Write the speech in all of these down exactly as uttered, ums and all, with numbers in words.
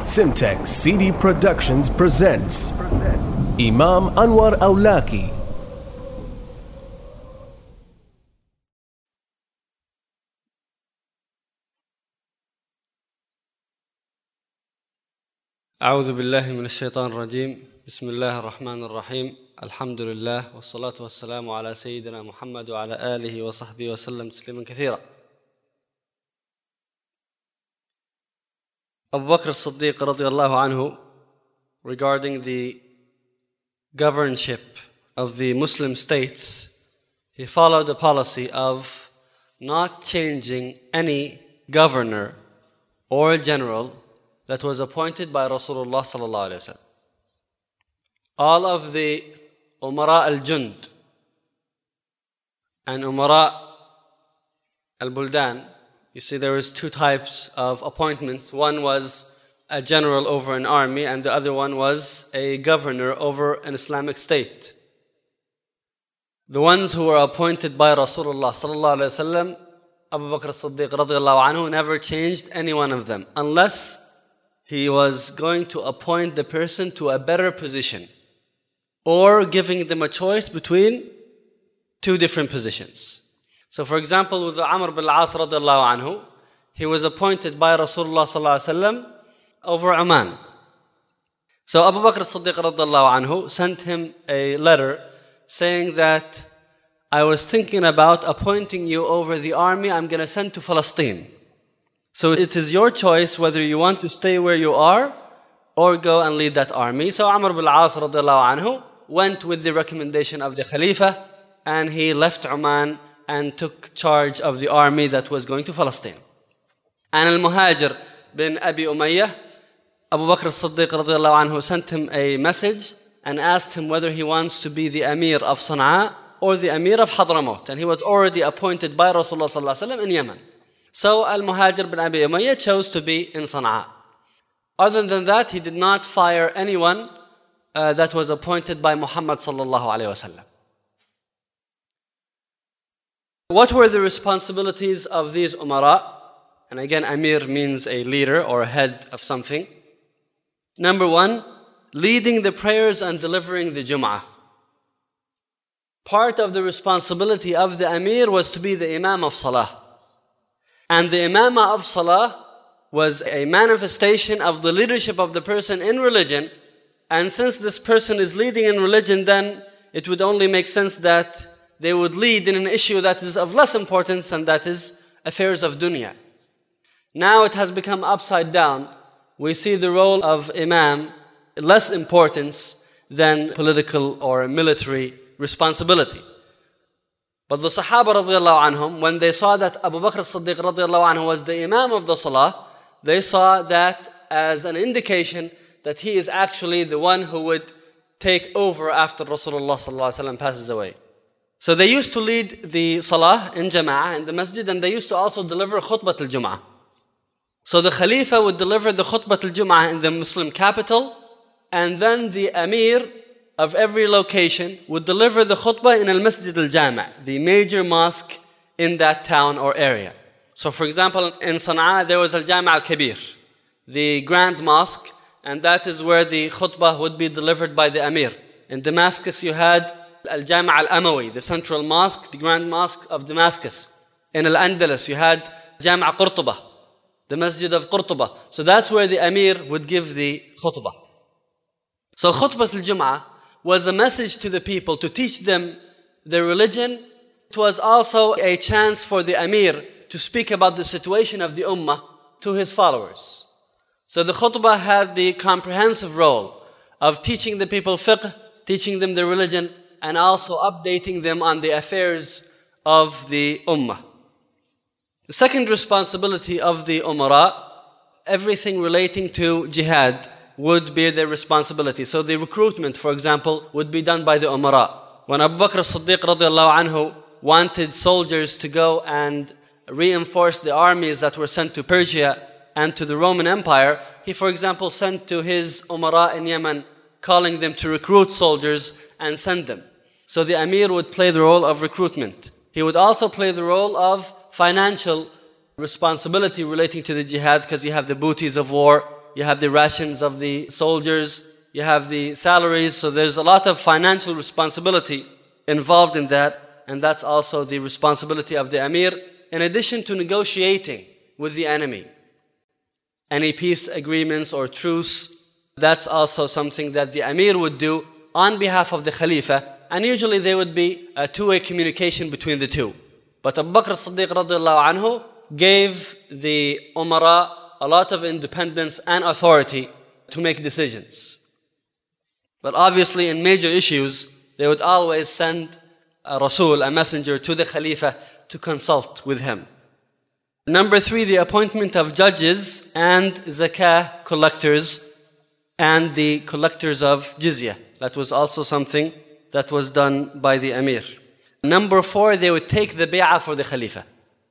Simtex C D Productions presents Imam Anwar Awlaki. أعوذ بالله من الشيطان الرجيم بسم الله الرحمن الرحيم الحمد لله والصلاة والسلام على سيدنا محمد وعلى آله وصحبه وسلم تسليما كثيرا. Abu Bakr as-Siddiq radiallahu anhu, regarding the governorship of the Muslim states, he followed a policy of not changing any governor or general that was appointed by Rasulullah sallallahu alaihi wasallam. All of the Umara al-Jund and Umara al-Buldan, you see there was two types of appointments. One was a general over an army and the other one was a governor over an Islamic state. The ones who were appointed by Rasulullah sallallahu alaihi wasallam, Abu Bakr as-Siddiq radiallahu anhu, never changed any one of them unless he was going to appoint the person to a better position or giving them a choice between two different positions. So for example, with Amr bin al-As radiallahu anhu, he was appointed by Rasulullah sallallahu alaihi wasallam over Oman. So Abu Bakr as-Siddiq radiallahu anhu sent him a letter saying that I was thinking about appointing you over the army I'm going to send to Palestine. So it is your choice whether you want to stay where you are or go and lead that army. So Amr bin al-As radiallahu anhu went with the recommendation of the Khalifa and he left Oman and took charge of the army that was going to Palestine. And al-Muhajir bin Abi Umayyah, Abu Bakr as-Siddiq radiallahu anhu sent him a message and asked him whether he wants to be the Amir of Sana'a or the Amir of Hadramaut. And he was already appointed by Rasulullah sallallahu alaihi wasallam in Yemen. So al-Muhajir bin Abi Umayyah chose to be in Sana'a. Other than that, he did not fire anyone uh, that was appointed by Muhammad sallallahu alaihi wasallam. What were the responsibilities of these umara? And again, Amir means a leader or a head of something. Number one, leading the prayers and delivering the Jum'ah. Part of the responsibility of the Amir was to be the Imam of Salah. And the Imamah of Salah was a manifestation of the leadership of the person in religion. And since this person is leading in religion, then it would only make sense that they would lead in an issue that is of less importance, and that is affairs of dunya. Now it has become upside down. We see the role of Imam less importance than political or military responsibility. But the Sahaba radiallahu anhum, when they saw that Abu Bakr as-Siddiq radiallahu anhu was the Imam of the Salah, they saw that as an indication that he is actually the one who would take over after Rasulullah sallallahu alaihi wasallam passes away. So they used to lead the Salah in Jama'ah in the masjid, and they used to also deliver Khutbat al-Jum'ah. So the Khalifa would deliver the Khutbat al-Jum'ah in the Muslim capital, and then the Amir of every location would deliver the khutbah in al-Masjid al-Jami', the major mosque in that town or area. So for example, in Sana'a there was al-Jami' al-Kabir, the grand mosque, and that is where the khutbah would be delivered by the Amir. In Damascus you had al-Jami' al-Amawi, the central mosque, the grand mosque of Damascus. In al-Andalus you had Jami' Qurtuba, the Masjid of Qurtuba. So that's where the Amir would give the khutbah. So Khutbah al-Jum'ah was a message to the people to teach them their religion. It was also a chance for the Amir to speak about the situation of the Ummah to his followers. So the khutbah had the comprehensive role of teaching the people fiqh, teaching them their religion, and also updating them on the affairs of the Ummah. The second responsibility of the Umara, everything relating to jihad would be their responsibility. So the recruitment, for example, would be done by the Umara. When Abu Bakr as-Siddiq radiallahu anhu wanted soldiers to go and reinforce the armies that were sent to Persia and to the Roman Empire, he, for example, sent to his Umara in Yemen, calling them to recruit soldiers and send them. So the Amir would play the role of recruitment. He would also play the role of financial responsibility relating to the jihad, because you have the booties of war, you have the rations of the soldiers, you have the salaries, so there's a lot of financial responsibility involved in that, and that's also the responsibility of the Amir, in addition to negotiating with the enemy. Any peace agreements or truce, that's also something that the Amir would do on behalf of the Khalifa, and usually there would be a two-way communication between the two. But Abu Bakr as-Siddiq radiallahu anhu gave the Umara a lot of independence and authority to make decisions. But obviously in major issues, they would always send a Rasul, a messenger, to the Khalifa to consult with him. Number three, the appointment of judges and zakah collectors and the collectors of jizya. That was also something that was done by the Amir. Number four, they would take the bay'ah for the Khalifa.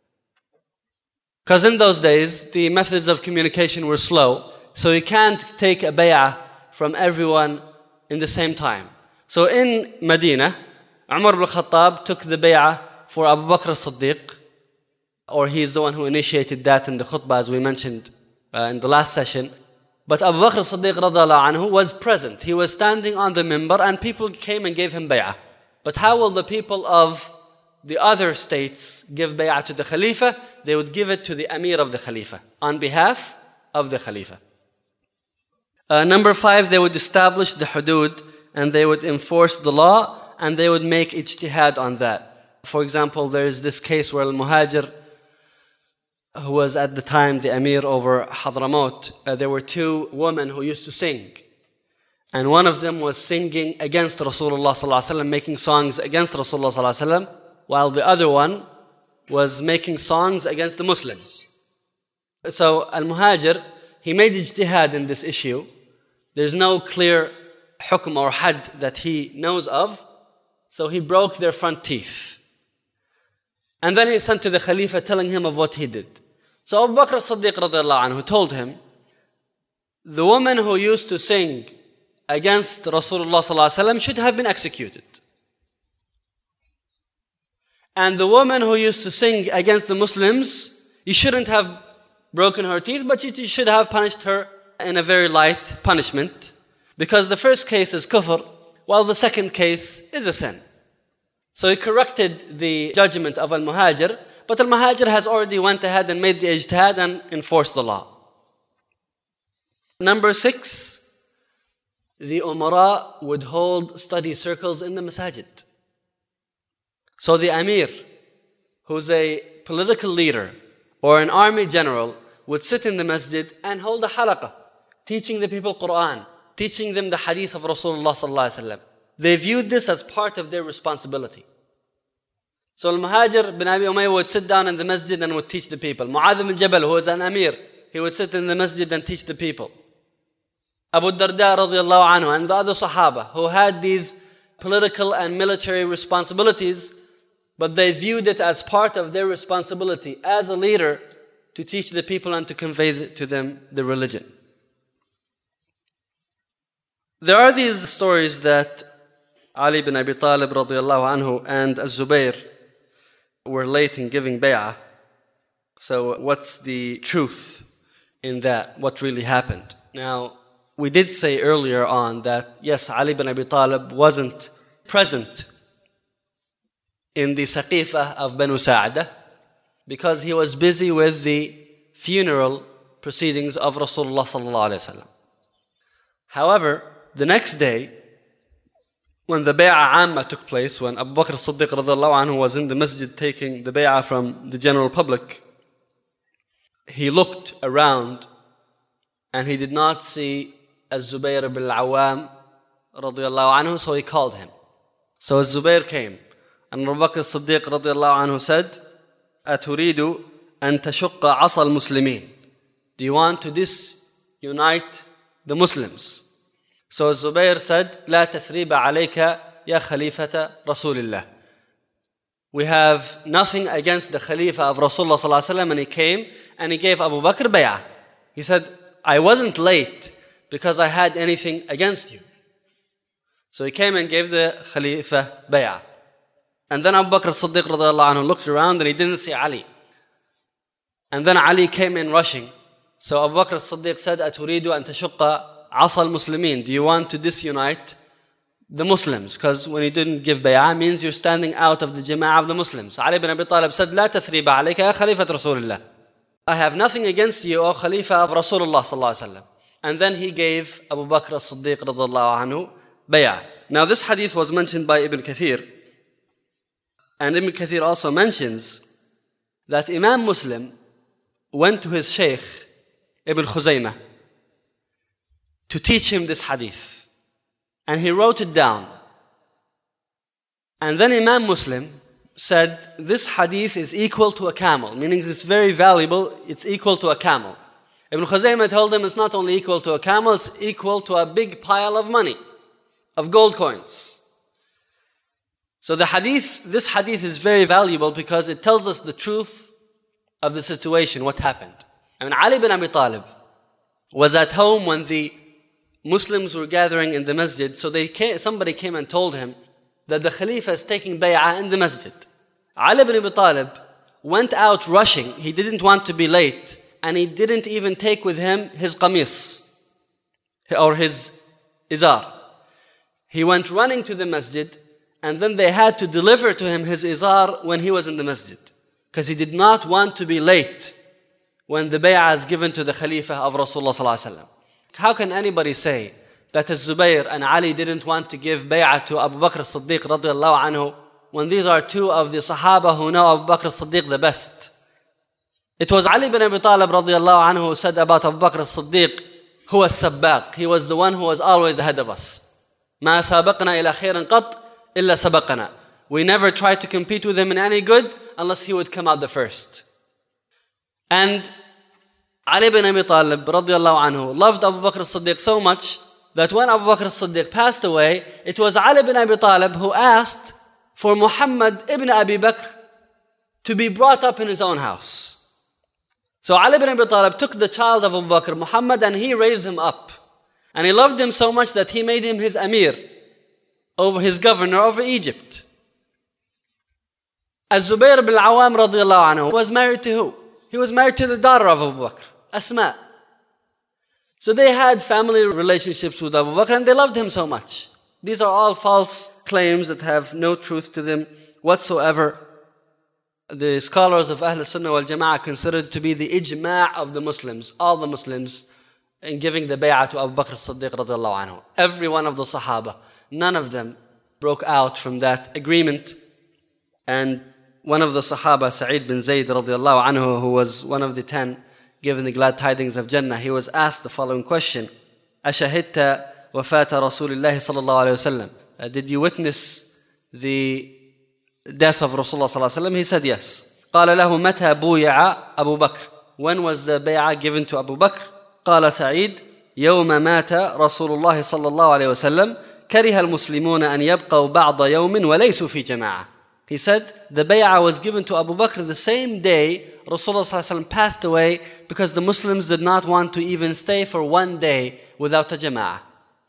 Because in those days, the methods of communication were slow, so you can't take a bay'ah from everyone in the same time. So in Medina, Umar ibn Khattab took the bay'ah for Abu Bakr as-Siddiq, or he is the one who initiated that in the khutbah, as we mentioned uh, in the last session. But Abu Bakr as-Siddiq radiallahu anhu was present. He was standing on the minbar and people came and gave him bay'ah. But how will the people of the other states give bay'ah to the Khalifa? They would give it to the Amir of the Khalifa on behalf of the Khalifa. Uh, number five, they would establish the hudud and they would enforce the law and they would make ijtihad on that. For example, there is this case where Al-Muhajir, who was at the time the Amir over Hadramaut, uh, there were two women who used to sing. And one of them was singing against Rasulullah sallallahu alaihi wasallam, making songs against Rasulullah sallallahu alaihi wasallam, while the other one was making songs against the Muslims. So Al-Muhajir, he made ijtihad in this issue. There's no clear hukm or had that he knows of, so he broke their front teeth. And then he sent to the Khalifa telling him of what he did. So Abu Bakr as-Siddiq radiallahu anhu told him, the woman who used to sing against Rasulullah sallallahu alaihi wasallam should have been executed. And the woman who used to sing against the Muslims, you shouldn't have broken her teeth, but you should have punished her in a very light punishment. Because the first case is kufr, while the second case is a sin. So he corrected the judgment of Al-Muhajir, but Al-Muhajir has already went ahead and made the ijtihad and enforced the law. Number six, the Umara would hold study circles in the masajid. So the Amir, who's a political leader or an army general, would sit in the masjid and hold a halaqah, teaching the people Quran, teaching them the hadith of Rasulullah sallallahu alaihi wasallam. They viewed this as part of their responsibility. So Al-Muhajir bin Abi Umayyah would sit down in the masjid and would teach the people. Mu'adh bin Jabal, who was an Amir, he would sit in the masjid and teach the people. Abu Darda radiallahu anhu and the other Sahaba who had these political and military responsibilities, but they viewed it as part of their responsibility as a leader to teach the people and to convey to them the religion. There are these stories that Ali bin Abi Talib radiallahu anhu and Az-Zubayr were late in giving bay'ah. So what's the truth in that? What really happened? Now, we did say earlier on that, yes, Ali bin Abi Talib wasn't present in the Saqifah of Banu Sa'adah because he was busy with the funeral proceedings of Rasulullah sallallahu alaihi wasallam. However, the next day, when the Bay'ah Amma took place, when Abu Bakr as-Siddiq radiallahu anhu was in the masjid taking the Bay'ah from the general public, he looked around and he did not see Az-Zubayr ibn al-Awwam radiallahu anhu, so he called him. So Az-Zubayr came, and Abu Bakr as-Siddiq radiallahu anhu said, أَتُرِيدُ أَن تَشُقَّ عَصَى الْمُسْلِمِينَ. Do you want to disunite the Muslims? So Zubayr said, لا تثريب عليك يا خليفة رسول الله. We have nothing against the Khalifa of Rasulullah sallallahu alaihi wasallam, and he came and he gave Abu Bakr bay'ah. He said, I wasn't late because I had anything against you. So he came and gave the Khalifa bay'ah. And then Abu Bakr as-Siddiq radiallahu anhu looked around and he didn't see Ali. And then Ali came in rushing So Abu Bakr as-Siddiq said, أتريد أن تشق عصا المسلمين? Do you want to disunite the Muslims? Because when you didn't give bay'ah, means you're standing out of the jama'ah of the Muslims. Ali ibn Abi Talib said, لا تثريب عليك يا خليفة رسول الله. I have nothing against you, O Khalifa of Rasulullah sallallahu alaihi wasallam. And then he gave Abu Bakr as-Siddiq radhiallahu anhu bay'ah. Now this hadith was mentioned by Ibn Kathir. And Ibn Kathir also mentions that Imam Muslim went to his Shaykh Ibn Khuzaymah to teach him this hadith. And he wrote it down. And then Imam Muslim said, this hadith is equal to a camel, meaning it's very valuable, it's equal to a camel. Ibn Khuzaymah told him it's not only equal to a camel, it's equal to a big pile of money, of gold coins. So the hadith, this hadith is very valuable because it tells us the truth of the situation, what happened. I mean, Ali ibn Abi Talib was at home when the Muslims were gathering in the masjid, so they came, somebody came and told him that the Khalifa is taking bay'ah in the masjid. Ali ibn Abi Talib went out rushing. He didn't want to be late, and he didn't even take with him his qamis or his izar. He went running to the masjid, and then they had to deliver to him his izar when he was in the masjid, because he did not want to be late when the bay'ah is given to the Khalifa of Rasulullah sallallahu alaihi wasallam. How can anybody say that Zubayr and Ali didn't want to give bay'ah to Abu Bakr as-Siddiq radiallahu anhu when these are two of the Sahaba who know Abu Bakr as-Siddiq the best? It was Ali ibn Abi Talib radiallahu anhu who said about Abu Bakr as-Siddiq, huwa as-sabbaq. He was the one who was always ahead of us. Ma sabaqna ila khairin qat illa sabaqna. We never tried to compete with him in any good unless he would come out the first. And Ali ibn Abi Talib radiallahu anhu loved Abu Bakr as-Siddiq so much that when Abu Bakr as-Siddiq passed away, it was Ali ibn Abi Talib who asked for Muhammad ibn Abi Bakr to be brought up in his own house. So Ali ibn Abi Talib took the child of Abu Bakr, Muhammad, and he raised him up. And he loved him so much that he made him his Amir, over his governor over Egypt. Az-Zubayr ibn al-Awwam radiallahu anhu was married to who? He was married to the daughter of Abu Bakr, Asma. So they had family relationships with Abu Bakr and they loved him so much. These are all false claims that have no truth to them whatsoever. The scholars of Ahl Sunnah wal Jama'ah consider it to be the ijma' of the Muslims, all the Muslims, in giving the bay'ah to Abu Bakr as-Siddiq radiallahu anhu. Every one of the Sahaba, none of them broke out from that agreement. And one of the Sahaba, Sa'id bin Zayd radiallahu anhu, who was one of the ten given the glad tidings of Jannah, he was asked the following question: Ashahidta wafata Rasulillahi sallallahu alayhi wasallam? Did you witness the death of Rasulullah sallallahu alayhi wasallam? He said yes. قال له متى بويع أبو بكر? When was the bay'ah given to Abu Bakr? قال سعيد يوم مات رسول الله صلى الله عليه وسلم كره المسلمون أن يبقوا بعض يوم وليسوا في جماعة. He said the bay'ah was given to Abu Bakr the same day Rasulullah sallallahu alaihi wasallam passed away, because the Muslims did not want to even stay for one day without a jama'ah.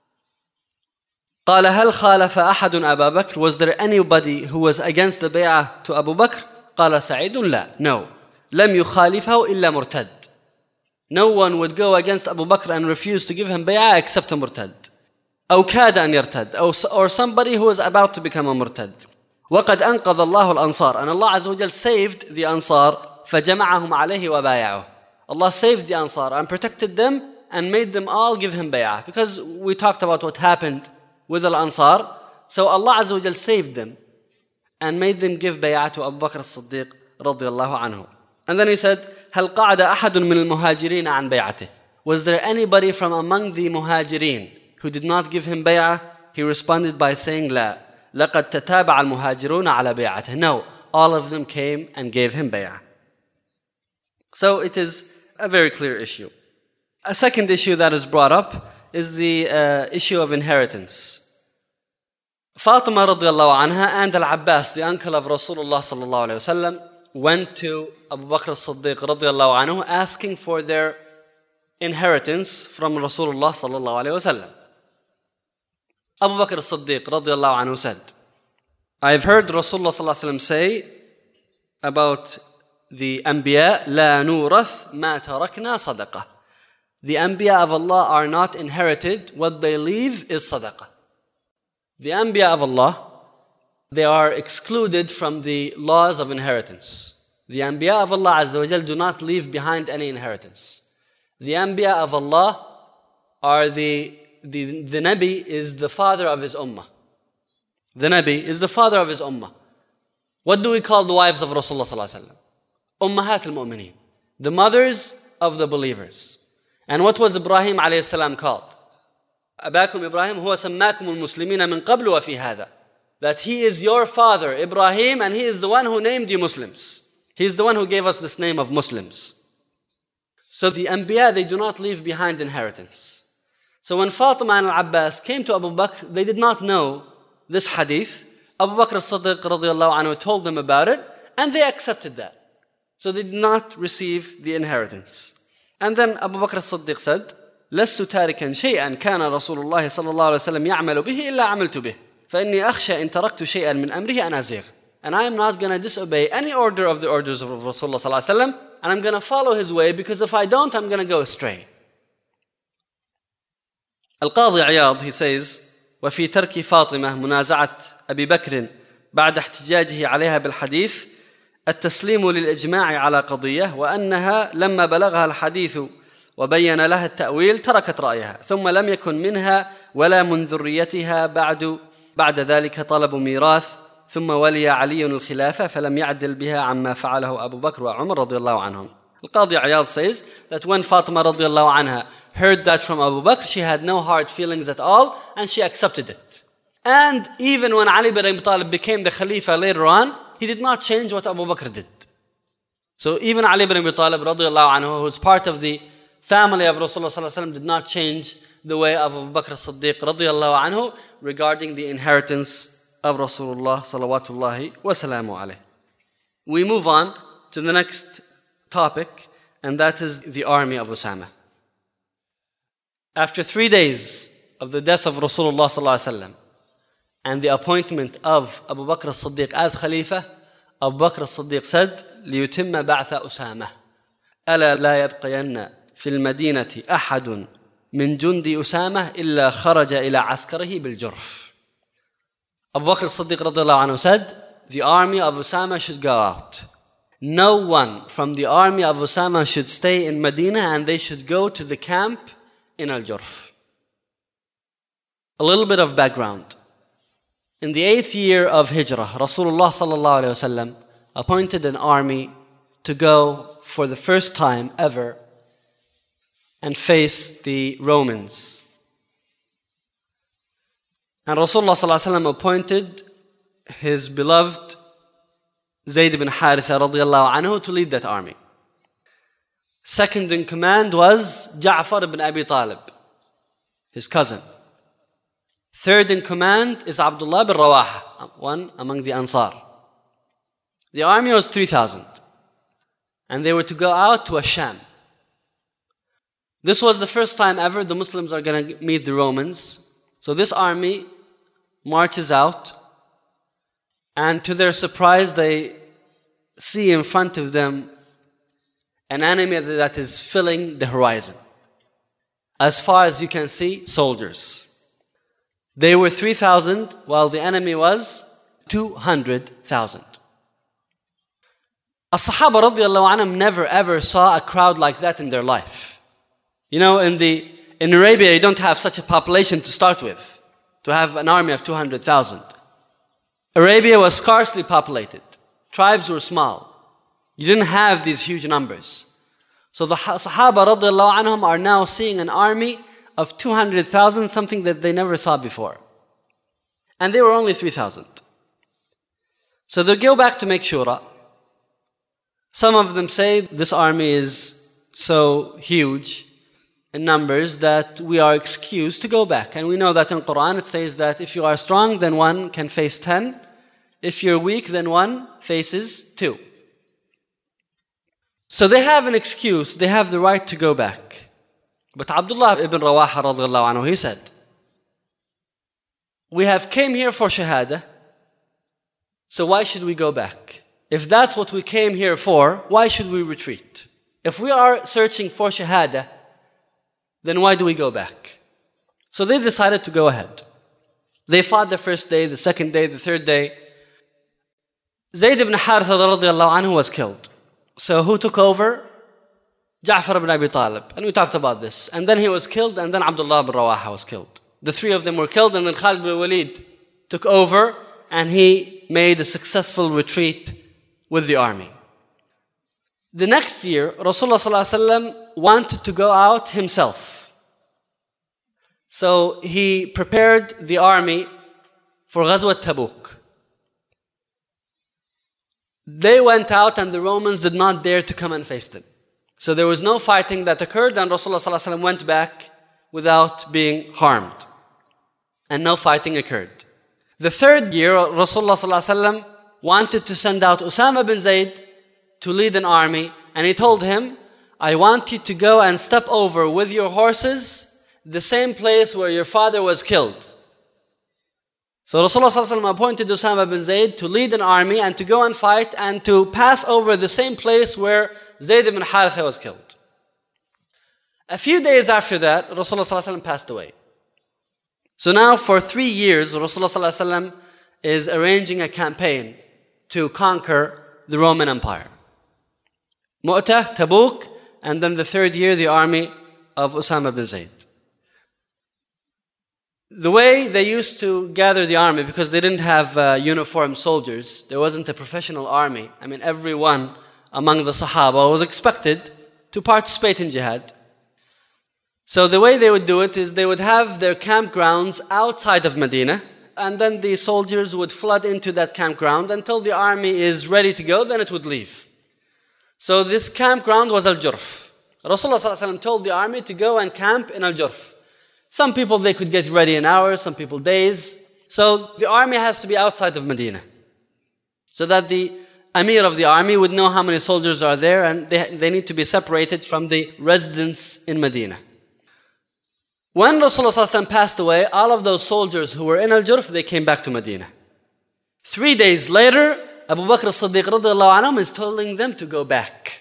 قال هل خالف أحد أبا بكر? Was there anybody who was against the bay'ah to Abu Bakr? قال سعيد لا. No. لم يخالفه إلا مرتد. No one would go against Abu Bakr and refuse to give him bay'ah except a murtad. أو كاد أن يرتد. Or somebody who was about to become a murtad. وقد أنقذ الله الأنصار. And Allah Azza wa Jal saved the Ansar. فجمعهم عليه وبايعه. Allah saved the Ansar and protected them and made them all give him bay'ah. Because we talked about what happened with the Ansar. So Allah Azza wa Jal saved them and made them give bay'ah to Abu Bakr as-Siddiq radiyallahu anhu. And then he said, هل قعد أحد من المهاجرين عن بيعته? Was there anybody from among the muhajirin who did not give him bay'ah? He responded by saying, لا. لقد تتابع المهاجرون على بيعته. No, all of them came and gave him bay'ah. So it is a very clear issue. A second issue that is brought up is the uh, issue of inheritance. Fatima radiallahu anha and Al-Abbas, the uncle of Rasulullah sallallahu alayhi wasallam, went to Abu Bakr as-Siddiq radiallahu anhu asking for their inheritance from Rasulullah sallallahu alayhi wasallam. Abu Bakr as-Siddiq radiallahu anhu said, I've heard Rasulullah sallallahu alayhi wasallam say about the Anbiya, لا نورث ما تركنا صدقة. The Anbiya of Allah are not inherited. What they leave is sadaqah. The Anbiya of Allah, they are excluded from the laws of inheritance. The Anbiya of Allah Azza wa Jal do not leave behind any inheritance. The Anbiya of Allah are the, the, the Nabi is the father of his ummah. The Nabi is the father of his ummah. What do we call the wives of Rasulullah Sallallahu Alaihi Wasallam? Ummahat al-Mu'mineen, the mothers of the believers. And what was Ibrahim alayhi salam called? Abakum Ibrahim huwa sammakum al-muslimina min qablu wa fi hadha. That he is your father, Ibrahim, and he is the one who named you Muslims. He is the one who gave us this name of Muslims. So the Anbiya, they do not leave behind inheritance. So when Fatima and Al-Abbas came to Abu Bakr, they did not know this hadith. Abu Bakr as-Siddiq radiyallahu anhu told them about it, and they accepted that. So they did not receive the inheritance. And then Abu Bakr as-Siddiq said, لست تاركا شيئا كان رسول الله صلى الله عليه وسلم يعمل به إلا عملت به فإني أخشى إن تركت شيئا من أمره أن أزيغ. And I am not going to disobey any order of the orders of Rasulullah صلى الله عليه وسلم, and I'm going to follow his way, because if I don't, I'm going to go astray. Al-Qadi Iyad, he says, وفي ترك فاطمة منازعة أبي بكر بعد احتجاجه عليها بالحديث التسليم للإجماع على قضية وأنها لما بلغها الحديث وبين لها التأويل تركت رأيها ثم لم يكن منها ولا من ذريتها بعد بعد ذلك طلب ميراث ثم ولي علي الخلافة فلم يعدل بها عما فعله أبو بكر وعمر رضي الله عنهم. Al-Qadi Iyad says that when Fatima radiallahu anha heard that from Abu Bakr, she had no hard feelings at all, and she accepted it. And even when Ali bin Abi Talib became the Khalifa later on, he did not change what Abu Bakr did. So even Ali bin Abi Talib radiallahu anhu, who is part of the family of Rasulullah sallallahu alaihi wasallam, did not change the way of Abu Bakr as-Siddiq radiallahu anhu regarding the inheritance of Rasulullah salawatullahi wa salamu alayhi. We move on to the next topic, and that is the army of Usama. After three days of the death of Rasulullah sallallahu alaihi wasallam and the appointment of Abu Bakr as-Siddiq as Khalifa, Abu Bakr as-Siddiq said, لِيُتِمَّ بَعْثَ أُسَامَةَ أَلَا لَا يَبْقَيَنَّ فِي الْمَدِينَةِ أَحَدٌ مِنْ جُنْدِ أُسَامَةَ إِلَّا خَرَجَ إِلَى عَسْكَرِهِ بِالْجُرْفِ. Abu Bakr as-Siddiq radiallahu anhu said, the army of Usama should go out. No one from the army of Usama should stay in Medina, and they should go to the camp in Al-Jurf. A little bit of background. In the eighth year of Hijrah, Rasulullah sallallahu alayhi wasallam appointed an army to go for the first time ever and face the Romans. And Rasulullah sallallahu alayhi wasallam appointed his beloved Zayd ibn Haritha radiallahu anhu to lead that army. Second in command was Ja'far ibn Abi Talib, his cousin. Third in command is Abdullah bin Rawaha, one among the Ansar. The army was three thousand, and they were to go out to Asham. This was the first time ever the Muslims are going to meet the Romans. So this army marches out, and to their surprise, they see in front of them an enemy that is filling the horizon. As far as you can see, soldiers. They were three thousand, while the enemy was two hundred thousand. As-Sahaba radiallahu anhum never ever saw a crowd like that in their life. You know, in the in Arabia, you don't have such a population to start with, to have an army of two hundred thousand. Arabia was scarcely populated. Tribes were small. You didn't have these huge numbers. So the Sahaba radiallahu anhum are now seeing an army of two hundred thousand, something that they never saw before. And they were only three thousand. So they go back to make shura. Some of them say this army is so huge in numbers that we are excused to go back. And we know that in Quran it says that if you are strong, then one can face ten. If you're weak, then one faces two. So they have an excuse, they have the right to go back. But Abdullah ibn Rawaha radiallahu anhu, he said, we have came here for shahada, so why should we go back? If that's what we came here for, why should we retreat? If we are searching for shahada, then why do we go back? So they decided to go ahead. They fought the first day, the second day, the third day. Zayd ibn Haritha radiallahu anhu was killed. So who took over? Ja'far ibn Abi Talib. And we talked about this. And then he was killed, and then Abdullah ibn Rawaha was killed. The three of them were killed, and then Khalid ibn Walid took over, and he made a successful retreat with the army. The next year, Rasulullah sallallahu alaihi wasallam wanted to go out himself. So he prepared the army for Ghazwat Tabuk. They went out, and the Romans did not dare to come and face them. So there was no fighting that occurred, and Rasulullah sallallahu alaihi wasallam went back without being harmed. And no fighting occurred. The third year, Rasulullah sallallahu alaihi wasallam wanted to send out Usama bin Zayd to lead an army, and he told him, I want you to go and step over with your horses the same place where your father was killed. So Rasulullah sallallahu alaihi wasallam appointed Usama bin Zayd to lead an army and to go and fight and to pass over the same place where Zayd ibn Haritha was killed. A few days after that, Rasulullah sallallahu alaihi wasallam passed away. So now for three years, Rasulullah sallallahu alaihi wasallam is arranging a campaign to conquer the Roman Empire. Mu'tah, Tabuk, and then the third year, the army of Usama bin Zayd. The way they used to gather the army, because they didn't have uh, uniformed soldiers, there wasn't a professional army. I mean, everyone among the Sahaba was expected to participate in jihad. So the way they would do it is they would have their campgrounds outside of Medina, and then the soldiers would flood into that campground until the army is ready to go, then it would leave. So this campground was Al-Jurf. Rasulullah sallallahu alaihi wasallam told the army to go and camp in Al-Jurf. Some people, they could get ready in hours, some people days. So the army has to be outside of Medina, so that the Amir of the army would know how many soldiers are there, and they, they need to be separated from the residents in Medina. When Rasulullah sallallahu alaihi wasallam passed away, all of those soldiers who were in Al-Jurf, they came back to Medina. Three days later, Abu Bakr as-Siddiq radiallahu anhu is telling them to go back.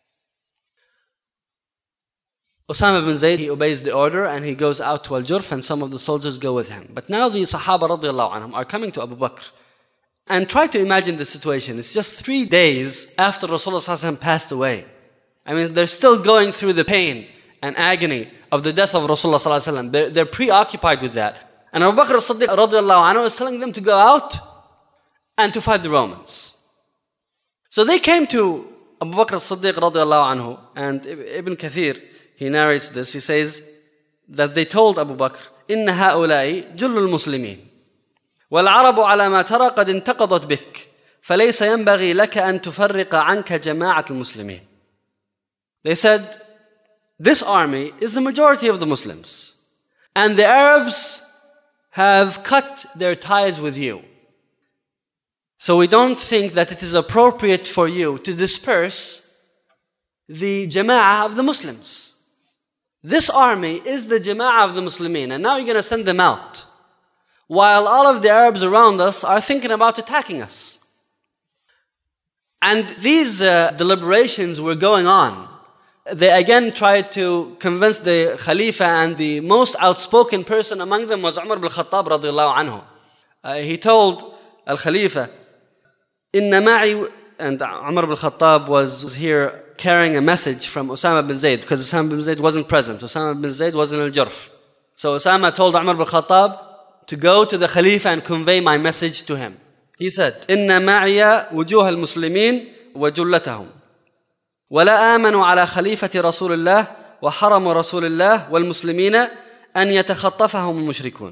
Usama bin Zayd, he obeys the order and he goes out to Al-Jurf, and some of the soldiers go with him. But now the Sahaba radiallahu anhum are coming to Abu Bakr. And try to imagine the situation. It's just three days after Rasulullah sallallahu alaihi wasallam passed away. I mean, they're still going through the pain and agony of the death of Rasulullah sallallahu alaihi wasallam. They're, they're preoccupied with that. And Abu Bakr as-Siddiq radiallahu anhu is telling them to go out and to fight the Romans. So they came to Abu Bakr as-Siddiq radiallahu anhu, and Ibn Kathir, he narrates this. He says that they told Abu Bakr, إِنَّ هَؤُلَاءِ جُلُّ الْمُسْلِمِينَ وَالْعَرَبُ عَلَى مَا تَرَى قَدْ انْتَقَضَتْ بِكَ فَلَيْسَ يَنْبَغِي لَكَ أَن تُفَرِّقَ عَنْكَ جَمَاعَةَ الْمُسْلِمِينَ. They said, this army is the majority of the Muslims, and the Arabs have cut their ties with you. So we don't think that it is appropriate for you to disperse the jama'ah of the Muslims. This army is the jama'ah of the Muslimin, and now you're going to send them out, while all of the Arabs around us are thinking about attacking us. And these uh, deliberations were going on. They again tried to convince the Khalifa, and the most outspoken person among them was Umar ibn Khattab radiallahu anhu. Uh, he told Al-Khalifa, Inna ma'i, and Umar ibn Khattab was here carrying a message from Usama bin Zayd, because Usama bin Zayd wasn't present. Usama bin Zayd was in Al-Jurf. So Usama told Umar ibn Khattab to go to the Khalifa and convey my message to him. He said, Inna ma'iya wujuh al-muslimin wa jullatahum. ولا آمنوا على خليفة رسول الله وحرم رسول الله والمسلمين أن يتخطفهم المشركون.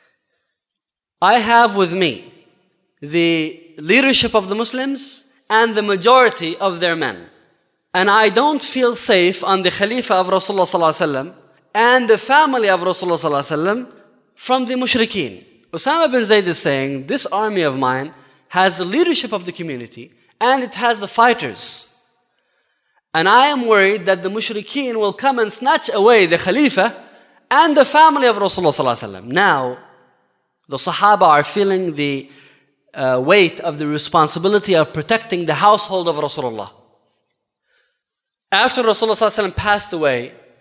I have with me the leadership of the Muslims and the majority of their men. And I don't feel safe on the Khalifa of Rasulullah sallallahu alaihi wasallam and the family of Rasulullah sallallahu alaihi wasallam from the mushrikeen. Usama bin Zayd is saying, this army of mine has the leadership of the community and it has the fighters. And I am worried that the mushrikeen will come and snatch away the Khalifa and the family of Rasulullah sallallahu alaihi wasallam. Now, the Sahaba are feeling the uh, weight of the responsibility of protecting the household of Rasulullah. After Rasulullah sallallahu alaihi wasallam passed away,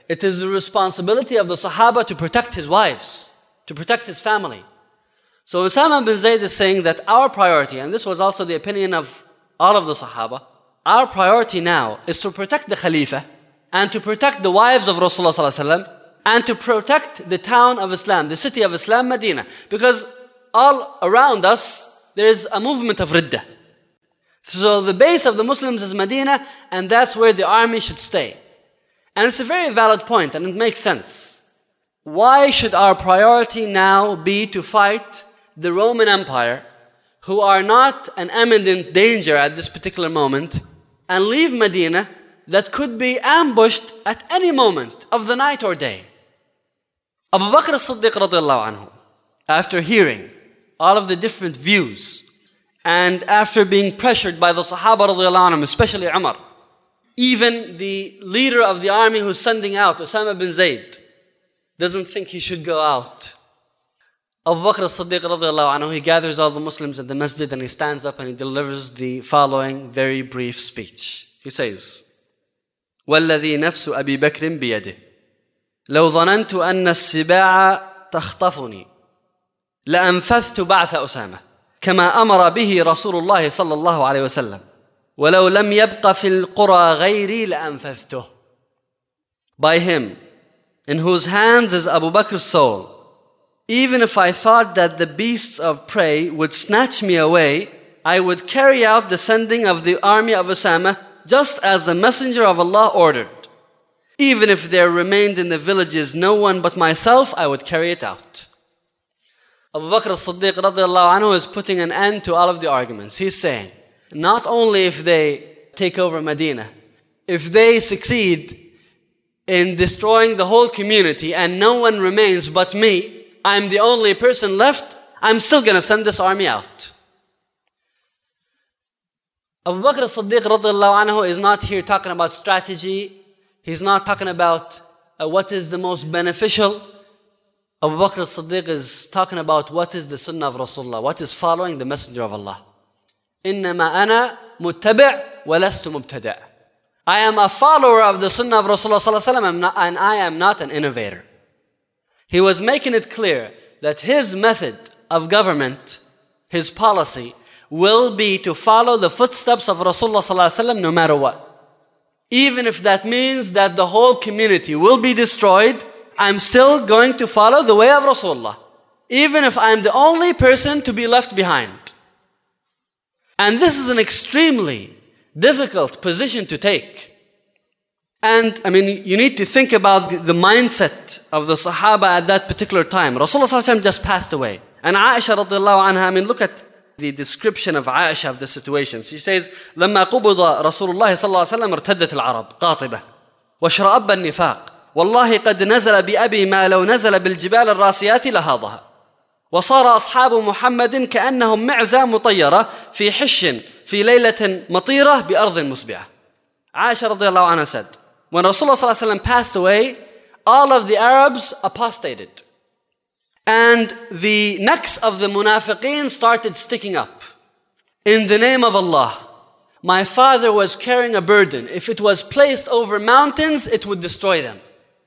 it is the responsibility of the Sahaba to protect his wives, to protect his family. So Usama bin Zayd is saying that our priority, and this was also the opinion of all of the Sahaba, our priority now is to protect the Khalifa and to protect the wives of Rasulullah sallallahu alaihi wasallam and to protect the town of Islam, the city of Islam, Medina. Because all around us, there is a movement of Riddah. So the base of the Muslims is Medina, and that's where the army should stay. And it's a very valid point, and it makes sense. Why should our priority now be to fight the Roman Empire, who are not an imminent danger at this particular moment, and leave Medina that could be ambushed at any moment of the night or day? Abu Bakr as-Siddiq radiallahu anhu, after hearing all of the different views, and after being pressured by the Sahaba radiallahu anhum, especially Umar, even the leader of the army who's sending out, Usama bin Zayd, doesn't think he should go out. Abu Bakr as-Siddiq radiallahu anhu, he gathers all the Muslims in the masjid and he stands up and he delivers the following very brief speech. He says, وَالَّذِي نَفْسُ أَبِي بَكْرٍ بِيَدِهِ لَوْ ظَنَنْتُ أَنَّ السِّبَاعَ تَخْطَفُنِي لَأَنْفَذْتُ بَعْثَ أُسَامَةَ كما أمر به رسول الله صلى الله عليه وسلم ولو لم يبق في القرى غيري لأنفذته. By him, in whose hands is Abu Bakr's soul, even if I thought that the beasts of prey would snatch me away, I would carry out the sending of the army of Usama just as the Messenger of Allah ordered. Even if there remained in the villages no one but myself, I would carry it out. Abu Bakr as-Siddiq radiallahu anhu is putting an end to all of the arguments. He's saying, not only if they take over Medina, if they succeed in destroying the whole community and no one remains but me, I'm the only person left, I'm still going to send this army out. Abu Bakr as-Siddiq radiallahu anhu is not here talking about strategy. He's not talking about uh, what is the most beneficial. Abu Bakr as-Siddiq is talking about what is the sunnah of Rasulullah, what is following the Messenger of Allah. إِنَّمَا أَنَا مُتَّبِعْ وَلَسْتُ مُبْتَدَعْ. I am a follower of the sunnah of Rasulullah sallallahu alaihi wasallam, and I am not an innovator. He was making it clear that his method of government, his policy, will be to follow the footsteps of Rasulullah sallallahu alaihi wasallam no matter what. Even if that means that the whole community will be destroyed, I'm still going to follow the way of Rasulullah, even if I'm the only person to be left behind. And this is an extremely difficult position to take. And I mean, you need to think about the mindset of the Sahaba at that particular time. Rasulullah sallallahu alaihi wasallam just passed away. And Aisha radiallahu anha, I mean, look at the description of Aisha of the situation. She says, لما قبض رسول الله صلى الله عليه وسلم ارتدت العرب قاطبة وشرأب النفاق والله قد نزل بأبي ما لو نزل بالجبال الراسيات لهاضها وصار أصحاب محمد كأنهم معزة مطيرة في حش في ليلة مطيرة بأرض مسبعة. Aisha radiallahu anha said, when Rasulullah sallallahu alaihi wasallam passed away, all of the Arabs apostated. And the necks of the munafiqeen started sticking up. In the name of Allah, my father was carrying a burden. If it was placed over mountains, it would destroy them.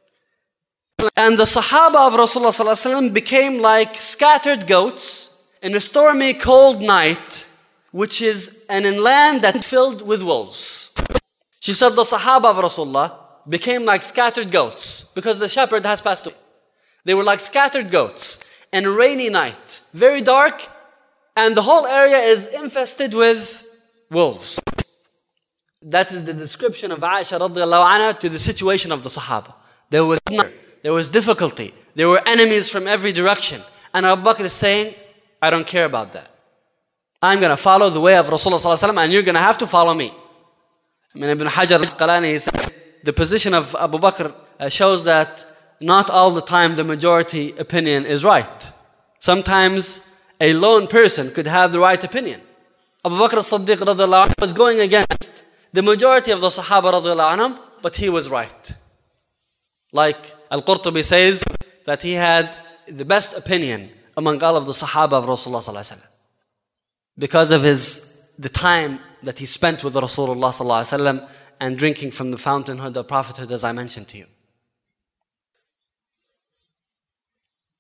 And the Sahaba of Rasulullah sallallahu alaihi wasallam became like scattered goats in a stormy, cold night, which is an inland that's filled with wolves. She said the Sahaba of Rasulullah became like scattered goats because the shepherd has passed away. They were like scattered goats in a rainy night, very dark, and the whole area is infested with wolves. That is the description of Aisha radiallahu anha to the situation of the Sahaba. There was there was difficulty. There were enemies from every direction. And Abu Bakr is saying, I don't care about that. I'm going to follow the way of Rasulullah sallallahu alaihi wasallam, and you're going to have to follow me. I mean, Ibn Hajar al-Asqalani says the position of Abu Bakr shows that not all the time the majority opinion is right. Sometimes a lone person could have the right opinion. Abu Bakr as-Siddiq radiallahu anhu was going against the majority of the Sahaba radiallahu anhum, but he was right. Like Al-Qurtubi says that he had the best opinion among all of the Sahaba of Rasulullah sallallahu alaihi wasallam because of his the time that he spent with Rasulullah sallallahu alaihi wasallam and drinking from the fountainhood of prophethood, as I mentioned to you.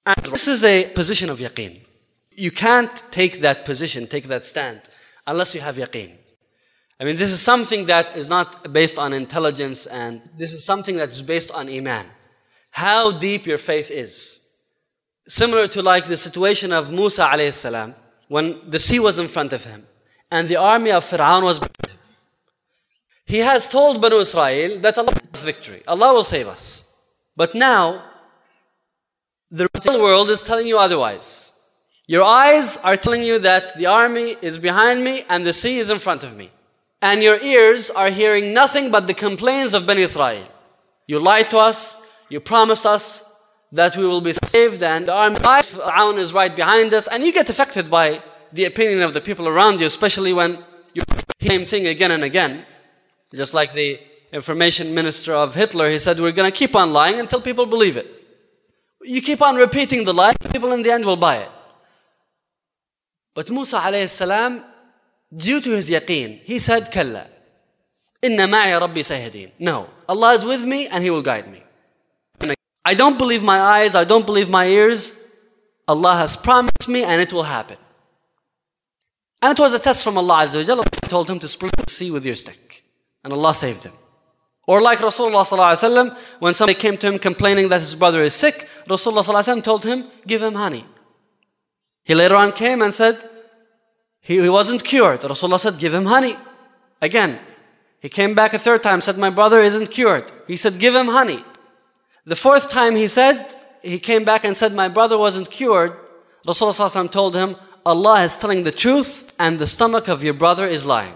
And this is a position of yaqeen. You can't take that position, take that stand, unless you have yaqeen. I mean, this is something that is not based on intelligence, and this is something that is based on iman. How deep your faith is. Similar to like the situation of Musa alayhi salam, when the sea was in front of him, and the army of Fir'aun was behind him. He has told Banu Israel that Allah has victory. Allah will save us. But now, the real world is telling you otherwise. Your eyes are telling you that the army is behind me and the sea is in front of me. And your ears are hearing nothing but the complaints of Bani Israel. You lied to us, you promised us that we will be saved, and the army of Fir'aun is right behind us, and you get affected by the opinion of the people around you, especially when you hear the same thing again and again. Just like the information minister of Hitler, he said, we're going to keep on lying until people believe it. You keep on repeating the lie, people in the end will buy it. But Musa alayhi salam, due to his yaqeen, he said, Kalla, inna ma'i rabbi sayyidin. No, Allah is with me and He will guide me. I don't believe my eyes, I don't believe my ears. Allah has promised me and it will happen. And it was a test from Allah Azza wa Jalla. Allah told him to split the sea with your stick. And Allah saved him. Or like Rasulullah sallallahu alaihi wasallam, when somebody came to him complaining that his brother is sick, Rasulullah sallallahu alaihi wasallam told him, give him honey. He later on came and said, he, he wasn't cured. Rasulullah said, give him honey. Again, he came back a third time, said, my brother isn't cured. He said, give him honey. The fourth time he said, he came back and said, my brother wasn't cured. Rasulullah sallallahu alaihi wasallam told him, Allah is telling the truth and the stomach of your brother is lying.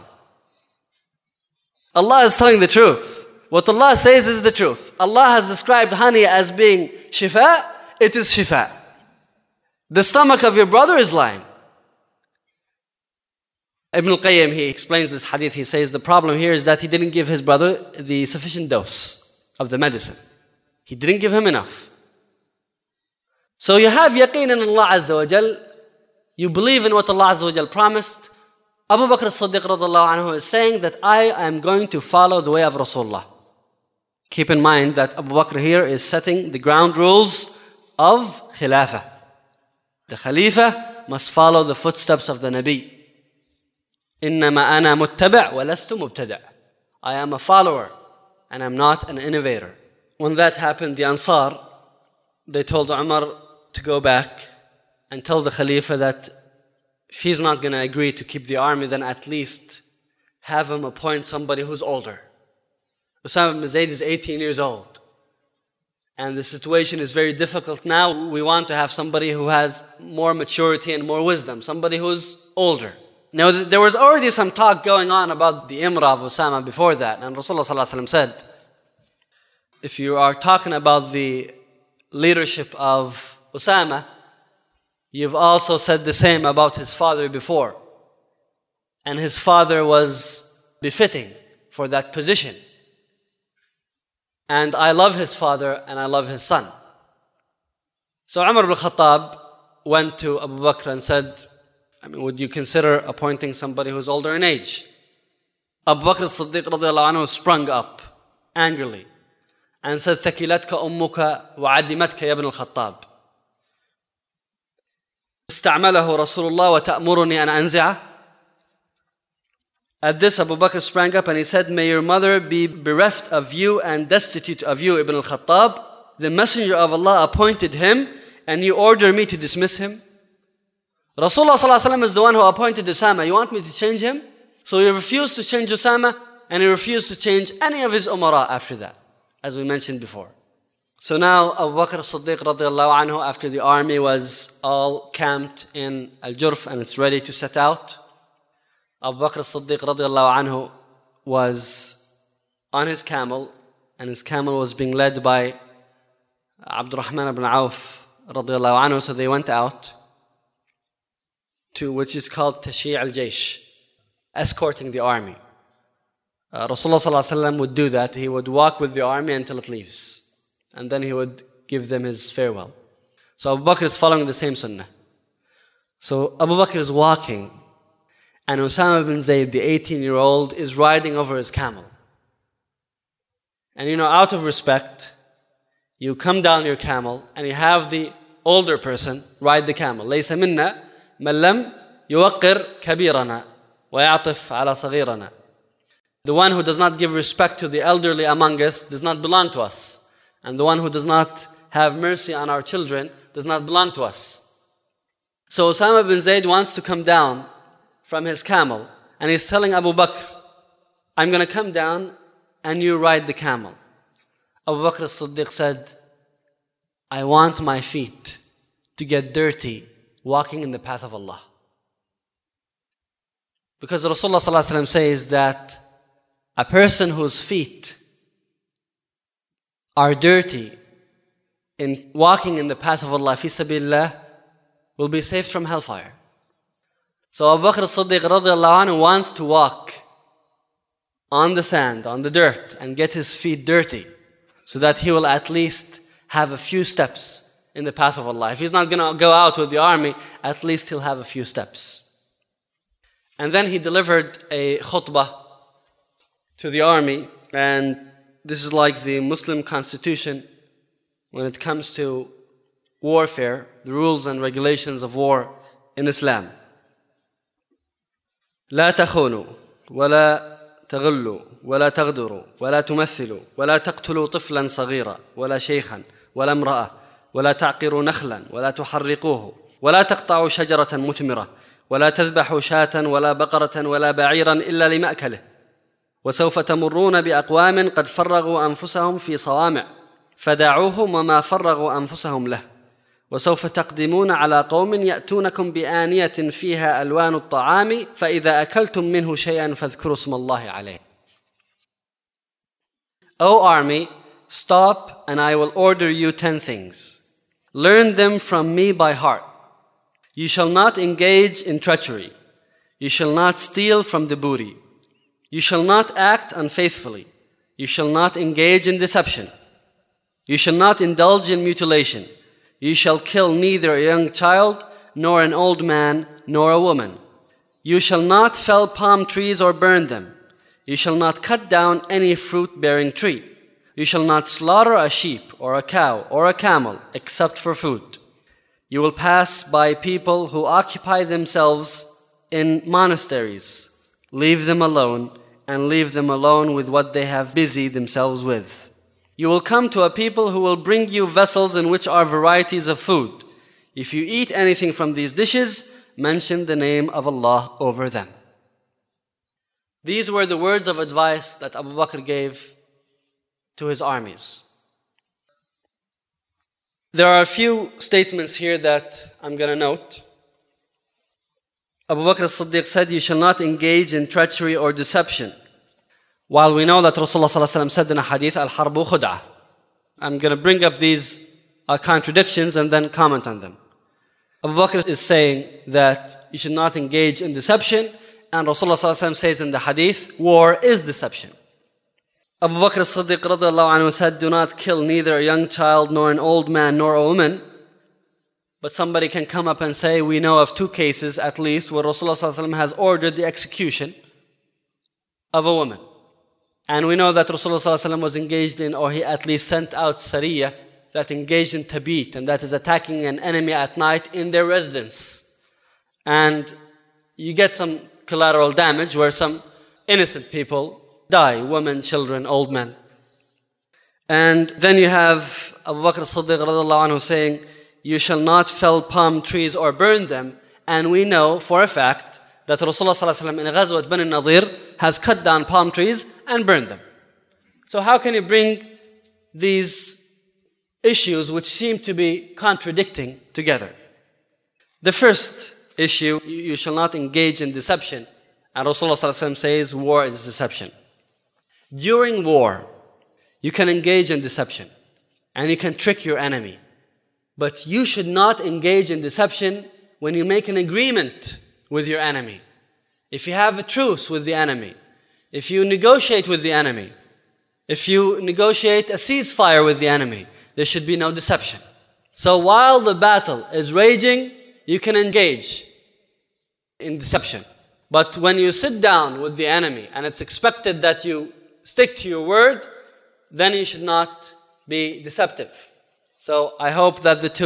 Allah is telling the truth. What Allah says is the truth. Allah has described honey as being shifa. It is shifa. The stomach of your brother is lying. Ibn al-Qayyim, he explains this hadith. He says the problem here is that he didn't give his brother the sufficient dose of the medicine. He didn't give him enough. So you have yaqeen in Allah Azza wa Jal. You believe in what Allah Azza wa Jal promised. Abu Bakr as-Siddiq radhiallahu anhu is saying that I am going to follow the way of Rasulullah. Keep in mind that Abu Bakr here is setting the ground rules of Khilafah. The Khalifa must follow the footsteps of the Nabi. إِنَّمَا أَنَا مُتَّبِعْ وَلَسْتُ مُبْتَدِعْ. I am a follower and I'm not an innovator. When that happened, the Ansar, they told Umar to go back and tell the Khalifa that if he's not going to agree to keep the army, then at least have him appoint somebody who's older. Usama ibn Zayd is eighteen years old. And the situation is very difficult now. We want to have somebody who has more maturity and more wisdom, somebody who's older. Now, there was already some talk going on about the Imra of Usama before that. And Rasulullah sallallahu alaihi wasallam said, if you are talking about the leadership of Usama, you've also said the same about his father before. And his father was befitting for that position. And I love his father and I love his son. So Umar ibn Khattab went to Abu Bakr and said, I mean, would you consider appointing somebody who's older in age? Abu Bakr as-Siddiq radiyallahu anhu sprung up angrily and said, ثَكِلَتْكَ أُمُّكَ وَعَدِّمَتْكَ يَا ابْنَ الْخَطَّابِ. استعمله رسول الله وتأمرني أن أنزعه. At this, Abu Bakr sprang up and he said, may your mother be bereft of you and destitute of you, Ibn al-Khattab. The Messenger of Allah appointed him and you order me to dismiss him? Rasulullah sallallahu alaihi wasallam is the one who appointed Usama. You want me to change him? So he refused to change Usama and he refused to change any of his umara after that, as we mentioned before. So now Abu Bakr as-Siddiq radiallahu anhu, after the army was all camped in Al-Jurf and it's ready to set out, Abu Bakr as-Siddiq radiallahu anhu was on his camel, and his camel was being led by Abdurrahman ibn Auf radiallahu anhu. So they went out to which is called Tashyi' al-Jaysh, escorting the army. Uh, Rasulullah sallallahu alaihi wasallam would do that. He would walk with the army until it leaves. And then he would give them his farewell. So Abu Bakr is following the same sunnah. So Abu Bakr is walking, and Usama ibn Zayd, the eighteen-year-old, is riding over his camel. And you know, out of respect, you come down your camel and you have the older person ride the camel. ليس منا من لم يوقر كبيرنا ويعطف على صغيرنا. The one who does not give respect to the elderly among us does not belong to us. And the one who does not have mercy on our children does not belong to us. So Osama bin Zayd wants to come down from his camel and he's telling Abu Bakr, I'm going to come down and you ride the camel. Abu Bakr as-Siddiq said, I want my feet to get dirty walking in the path of Allah. Because Rasulullah sallallahu alaihi wasallam says that a person whose feet are dirty in walking in the path of Allah, fi sabilillah, will be saved from hellfire. So Abu Bakr as-Siddiq radiallahu anhu wants to walk on the sand, on the dirt, and get his feet dirty so that he will at least have a few steps in the path of Allah. If he's not going to go out with the army, at least he'll have a few steps. And then he delivered a khutbah to the army, and this is like the Muslim constitution when it comes to warfare, the rules and regulations of war in Islam. لا تخونوا ولا تغلوا ولا تغدروا ولا تمثلوا ولا تقتلوا طفلا صغيرا ولا شيخا ولا امرأة ولا تعقروا نخلا ولا تحرقوه ولا تقطعوا شجرة مثمرة ولا تذبحوا شاة ولا بقرة ولا بعيرا إلا لمأكله وسوف تمرون بأقوام قد فرغوا أنفسهم في صوامع فدعوهم وما فرغوا أنفسهم له وسوف تقدمون على قوم يأتونكم بآنية فيها ألوان الطعام فإذا أكلتم منه شيئا فاذكروا اسم الله عليه. O army, stop and I will order you ten things. Learn them from me by heart. You shall not engage in treachery. You shall not steal from the booty. You shall not act unfaithfully. You shall not engage in deception. You shall not indulge in mutilation. You shall kill neither a young child, nor an old man, nor a woman. You shall not fell palm trees or burn them. You shall not cut down any fruit-bearing tree. You shall not slaughter a sheep or a cow or a camel except for food. You will pass by people who occupy themselves in monasteries. Leave them alone and leave them alone with what they have busied themselves with. You will come to a people who will bring you vessels in which are varieties of food. If you eat anything from these dishes, mention the name of Allah over them. These were the words of advice that Abu Bakr gave to his armies. There are a few statements here that I'm going to note. Abu Bakr as-Siddiq said, you shall not engage in treachery or deception. While we know that Rasulullah sallallahu alaihi wasallam said in a hadith, al-harbu khud'ah. I'm going to bring up these uh, contradictions and then comment on them. Abu Bakr is saying that you should not engage in deception, and Rasulullah sallallahu alaihi wasallam says in the hadith, war is deception. Abu Bakr as-Siddiq radiallahu anhu said, do not kill neither a young child, nor an old man, nor a woman. But somebody can come up and say, we know of two cases at least where Rasulullah sallallahu alaihi wasallam has ordered the execution of a woman. And we know that Rasulullah sallallahu alaihi wasallam was engaged in, or he at least sent out Sariyah that engaged in tabit, and that is attacking an enemy at night in their residence. And you get some collateral damage where some innocent people die, women, children, old men. And then you have Abu Bakr as-Siddiq radiallahu anhu saying, you shall not fell palm trees or burn them. And we know for a fact that Rasulullah sallallahu alaihi wasallam in Ghazwat Bani Nadir has cut down palm trees and burned them. So how can you bring these issues which seem to be contradicting together? The first issue, you shall not engage in deception. And Rasulullah sallallahu alaihi wasallam says war is deception. During war, you can engage in deception and you can trick your enemy. But you should not engage in deception when you make an agreement with your enemy. If you have a truce with the enemy, if you negotiate with the enemy, if you negotiate a ceasefire with the enemy, there should be no deception. So while the battle is raging, you can engage in deception. But when you sit down with the enemy and it's expected that you stick to your word, then you should not be deceptive. So I hope that the two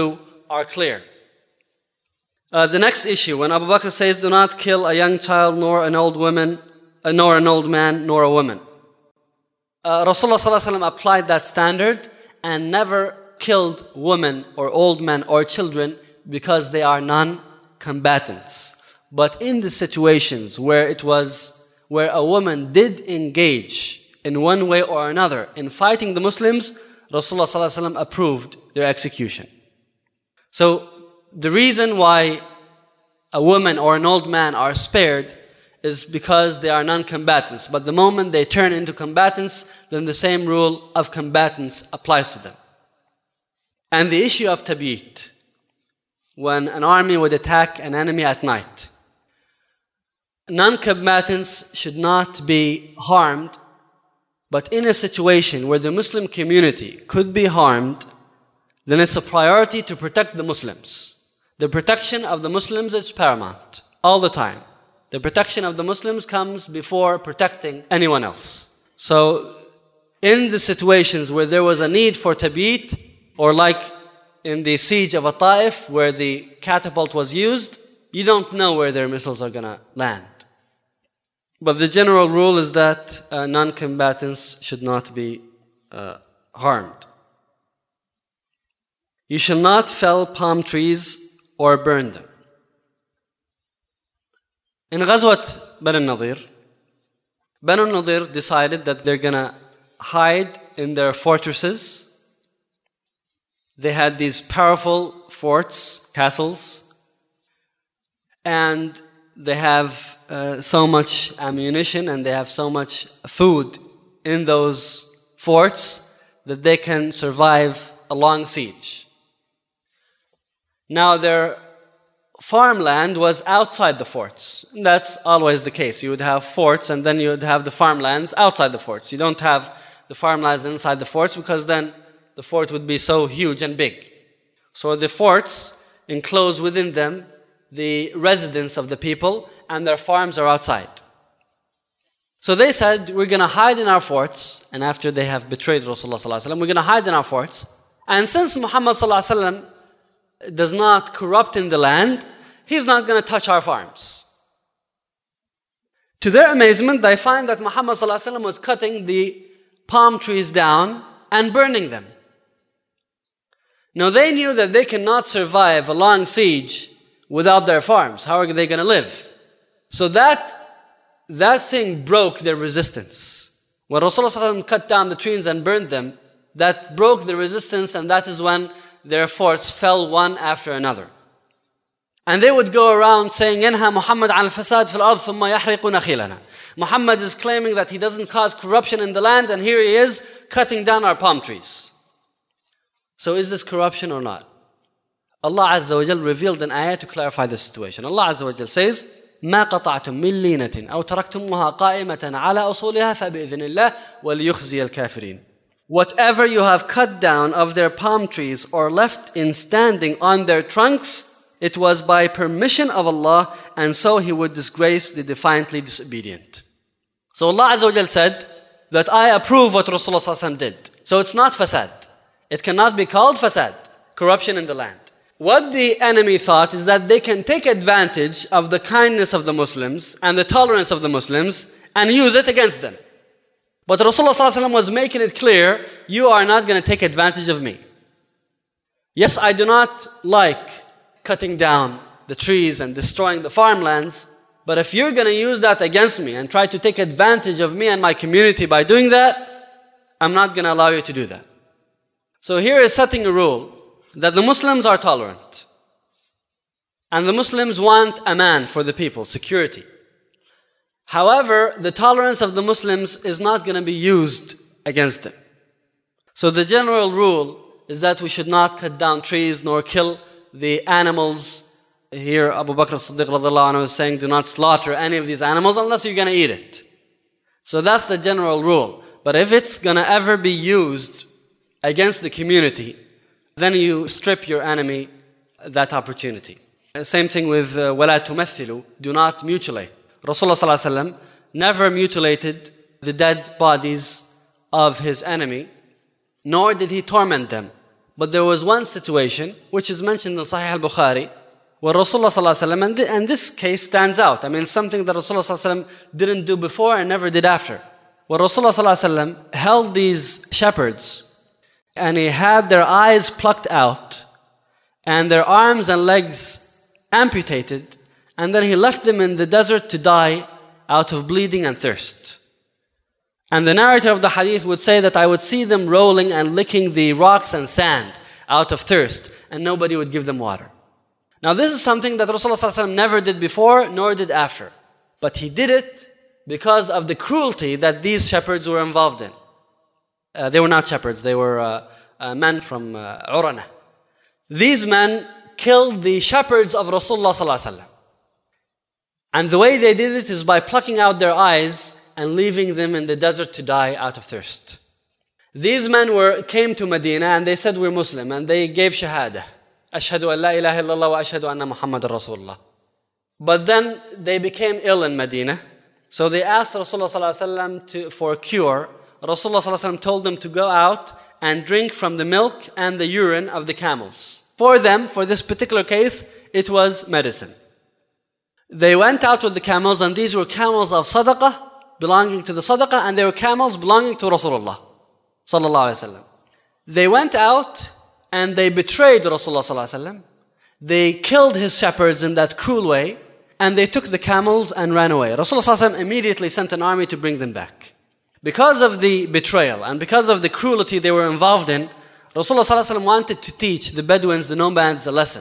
are clear. Uh, the next issue, when Abu Bakr says, do not kill a young child, nor an old woman, uh, nor an old man, nor a woman. Uh, Rasulullah sallallahu alaihi wasallam applied that standard and never killed women or old men or children because they are non-combatants. But in the situations where it was, where a woman did engage in one way or another in fighting the Muslims, Rasulullah sallallahu alaihi wasallam approved their execution. So the reason why a woman or an old man are spared is because they are non-combatants. But the moment they turn into combatants, then the same rule of combatants applies to them. And the issue of tabit, when an army would attack an enemy at night, non-combatants should not be harmed, but in a situation where the Muslim community could be harmed, then it's a priority to protect the Muslims. The protection of the Muslims is paramount, all the time. The protection of the Muslims comes before protecting anyone else. So, in the situations where there was a need for tabit, or like in the siege of Ta'if, where the catapult was used, you don't know where their missiles are going to land. But the general rule is that uh, non-combatants should not be uh, harmed. You shall not fell palm trees or burn them. In Ghazwat Banu Nadir, Banu Nadir decided that they're going to hide in their fortresses. They had these powerful forts, castles, and they have uh, so much ammunition and they have so much food in those forts that they can survive a long siege. Now their farmland was outside the forts. And that's always the case. You would have forts and then you would have the farmlands outside the forts. You don't have the farmlands inside the forts because then the fort would be so huge and big. So the forts enclose within them the residence of the people, and their farms are outside. So they said, we're going to hide in our forts, and after they have betrayed Rasulullah sallallahu alaihi wasallam, we're going to hide in our forts. And since Muhammad sallallahu alaihi wasallam does not corrupt in the land, he's not going to touch our farms. To their amazement, they find that Muhammad sallallahu alaihi wasallam was cutting the palm trees down and burning them. Now they knew that they cannot survive a long siege without their farms. How are they going to live? So that, that thing broke their resistance. When Rasulullah sallallahu alaihi wasallam cut down the trees and burned them, that broke the resistance, and that is when their forts fell one after another. And they would go around saying, يَنْهَى مُحَمَّدْ عَنْ الْفَسَادِ فِي الْأَرْضِ ثُمَّ يَحْرِقُ نَخِيلَنَا. Muhammad is claiming that he doesn't cause corruption in the land, and here he is cutting down our palm trees. So is this corruption or not? Allah Azza wa Jal revealed an ayah to clarify the situation. Allah Azza wa Jal says, مَا قَطَعْتُم مِّن لِينَةٍ أَوْ تَرَكْتُمُوهَا قَائِمَةً عَلَى أُصُولِهَا فَبِإِذْنِ اللَّهِ وَلِيُخْزِيَ الْكَافِرِينَ. Whatever you have cut down of their palm trees or left in standing on their trunks, it was by permission of Allah, and so He would disgrace the defiantly disobedient. So Allah Azza wa Jal said that I approve what Rasulullah sallallahu alaihi wasallam did. So it's not fasad. It cannot be called fasad, corruption in the land. What the enemy thought is that they can take advantage of the kindness of the Muslims and the tolerance of the Muslims and use it against them. But Rasulullah sallallahu alaihi wasallam was making it clear, you are not going to take advantage of me. Yes, I do not like cutting down the trees and destroying the farmlands, but if you're going to use that against me and try to take advantage of me and my community by doing that, I'm not going to allow you to do that. So here is setting a rule that the Muslims are tolerant. And the Muslims want aman for the people, security. However, the tolerance of the Muslims is not going to be used against them. So the general rule is that we should not cut down trees nor kill the animals. Here Abu Bakr as-Siddiq radhiallahu anhu is saying, do not slaughter any of these animals unless you're going to eat it. So that's the general rule. But if it's going to ever be used against the community, then you strip your enemy that opportunity. Same thing with وَلَا تُمَثِّلُوا, do not mutilate. Rasulullah sallallahu alaihi wasallam never mutilated the dead bodies of his enemy, nor did he torment them But there was one situation, which is mentioned in Sahih al-Bukhari, where Rasulullah sallallahu alaihi wasallam, and, th- and this case stands out. I mean, something that Rasulullah sallallahu alaihi wasallam didn't do before and never did after. Where Rasulullah sallallahu alaihi wasallam held these shepherds, and he had their eyes plucked out, and their arms and legs amputated, and then he left them in the desert to die out of bleeding and thirst. And the narrator of the hadith would say that I would see them rolling and licking the rocks and sand out of thirst, and nobody would give them water. Now this is something that Rasulullah sallallahu alaihi wasallam never did before, nor did after. But he did it because of the cruelty that these shepherds were involved in. Uh, they were not shepherds, they were uh, uh, men from uh, Urana. These men killed the shepherds of Rasulullah sallallahu alaihi wasallam. And the way they did it is by plucking out their eyes and leaving them in the desert to die out of thirst. These men were came to Medina and they said, we're Muslim, and they gave shahada. Ashhadu an la ilaha illallah wa ashhadu anna Muhammadan Rasulullah. But then they became ill in Medina. So they asked Rasulullah sallallahu alaihi wasallam to, for a cure. Rasulullah sallallahu alaihi wasallam told them to go out and drink from the milk and the urine of the camels. For them, for this particular case, it was medicine. They went out with the camels, and these were camels of sadaqah, belonging to the sadaqah, and they were camels belonging to Rasulullah sallallahu alaihi wasallam. They went out and they betrayed Rasulullah sallallahu alaihi wasallam. They killed his shepherds in that cruel way, and they took the camels and ran away. Rasulullah sallallahu alaihi wasallam immediately sent an army to bring them back. Because of the betrayal and because of the cruelty they were involved in, Rasulullah sallallahu alaihi wasallam wanted to teach the Bedouins, the nomads, a lesson.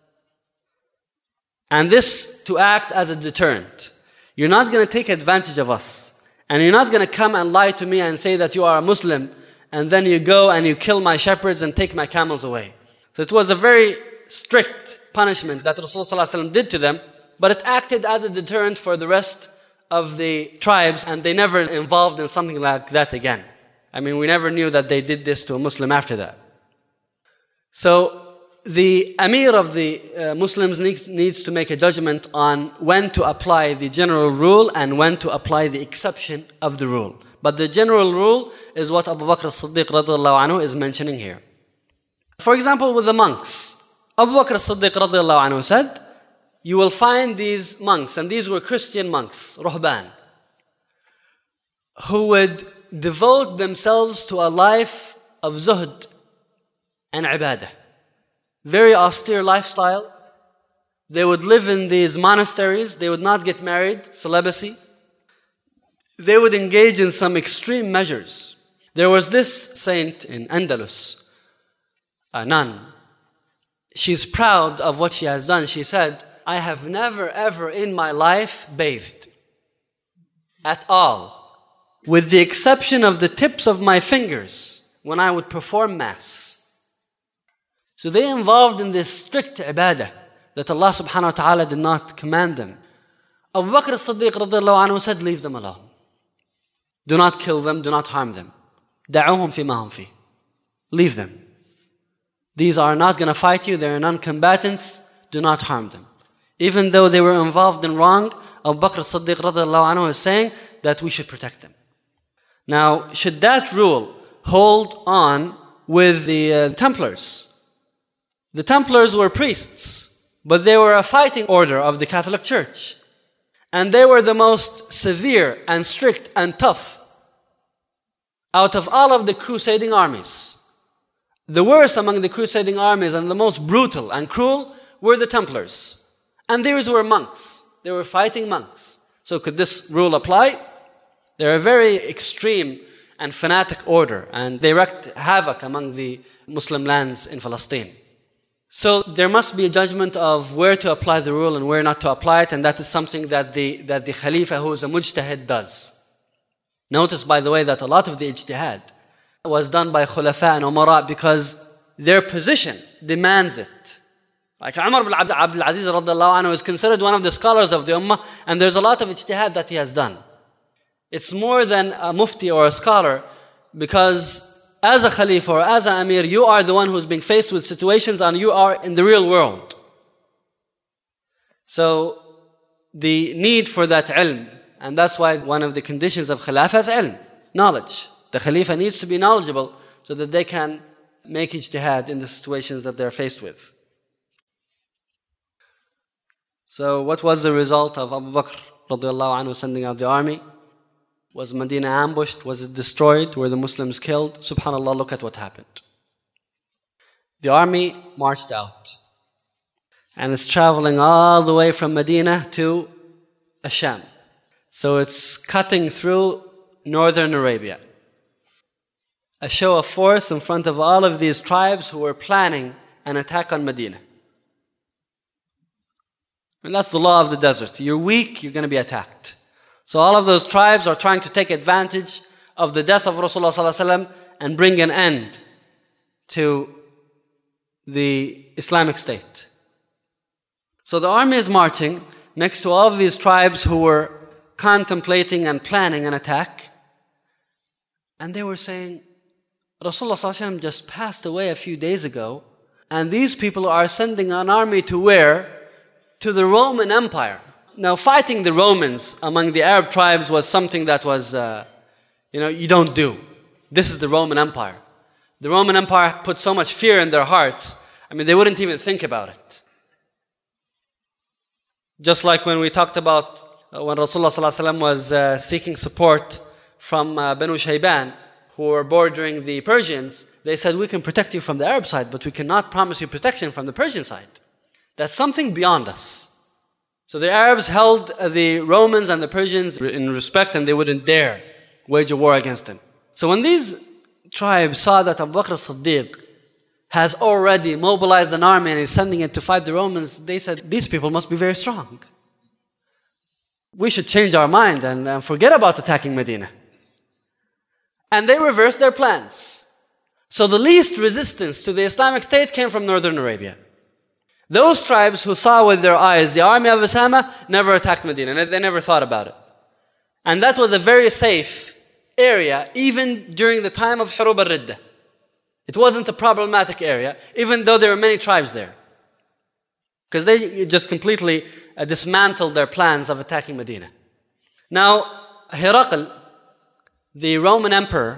And this to act as a deterrent. You're not going to take advantage of us. And you're not going to come and lie to me and say that you are a Muslim, and then you go and you kill my shepherds and take my camels away. So it was a very strict punishment that Rasulullah sallallahu alaihi wasallam did to them, but it acted as a deterrent for the rest of the tribes, and they never involved in something like that again. I mean, we never knew that they did this to a Muslim after that. So the Amir of the uh, Muslims needs, needs to make a judgment on when to apply the general rule and when to apply the exception of the rule. But the general rule is what Abu Bakr as-Siddiq radiallahu anhu is mentioning here. For example, with the monks, Abu Bakr as-Siddiq radiallahu anhu said, you will find these monks, and these were Christian monks, ruhban, who would devote themselves to a life of zuhd and ibadah. Very austere lifestyle. They would live in these monasteries. They would not get married, celibacy. They would engage in some extreme measures. There was this saint in Andalus, a nun. She's proud of what she has done. She said, I have never ever in my life bathed at all, with the exception of the tips of my fingers when I would perform mass. So they involved in this strict ibadah that Allah subhanahu wa ta'ala did not command them. Abu Bakr as-Siddiq radiallahu anhu said, leave them alone. Do not kill them, do not harm them. دعوهم فيما هم فيه. Leave them. These are not going to fight you, they are non-combatants, do not harm them. Even though they were involved in wrong, Abu Bakr as-Siddiq radiallahu anhu is saying that we should protect them. Now, should that rule hold on with the uh, Templars? The Templars were priests, but they were a fighting order of the Catholic Church. And they were the most severe and strict and tough out of all of the crusading armies. The worst among the crusading armies and the most brutal and cruel were the Templars. And these were monks. They were fighting monks. So could this rule apply? They're a very extreme and fanatic order, and they wreaked havoc among the Muslim lands in Palestine. So there must be a judgment of where to apply the rule and where not to apply it, and that is something that the, that the Khalifa, who is a mujtahid, does. Notice, by the way, that a lot of the ijtihad was done by khulafa and umara because their position demands it. Like Umar bin Abdul Aziz radiallahu anhu is considered one of the scholars of the ummah, and there's a lot of ijtihad that he has done. It's more than a mufti or a scholar, because as a Khalifa or as an Amir, you are the one who's being faced with situations and you are in the real world. So the need for that ilm, and that's why one of the conditions of Khilafah is ilm, knowledge. The Khalifa needs to be knowledgeable so that they can make ijtihad in the situations that they're faced with. So what was the result of Abu Bakr radiallahu anhu sending out the army? Was Medina ambushed? Was it destroyed? Were the Muslims killed? SubhanAllah, look at what happened. The army marched out. And it's traveling all the way from Medina to Asham. So it's cutting through northern Arabia. A show of force in front of all of these tribes who were planning an attack on Medina. And that's the law of the desert. You're weak, you're going to be attacked. So all of those tribes are trying to take advantage of the death of Rasulullah sallallahu alaihi wasallam and bring an end to the Islamic State. So the army is marching next to all of these tribes who were contemplating and planning an attack. And they were saying, Rasulullah sallallahu alaihi wasallam just passed away a few days ago, and these people are sending an army to where? To the Roman Empire. Now, fighting the Romans among the Arab tribes was something that was, uh, you know, you don't do. This is the Roman Empire. The Roman Empire put so much fear in their hearts, I mean, they wouldn't even think about it. Just like when we talked about uh, when Rasulullah sallallahu alaihi wasallam was uh, seeking support from uh, Banu Shayban, who were bordering the Persians, they said, we can protect you from the Arab side, but we cannot promise you protection from the Persian side. That's something beyond us. So the Arabs held the Romans and the Persians in respect, and they wouldn't dare wage a war against them. So when these tribes saw that Abu Bakr as-Siddiq has already mobilized an army and is sending it to fight the Romans, they said, these people must be very strong. We should change our mind and, and forget about attacking Medina. And they reversed their plans. So the least resistance to the Islamic State came from northern Arabia. Those tribes who saw with their eyes the army of Usama never attacked Medina. They never thought about it. And that was a very safe area, even during the time of Hurub al-Ridda. It wasn't a problematic area, even though there were many tribes there. Because they just completely uh, dismantled their plans of attacking Medina. Now, Herakl, the Roman emperor,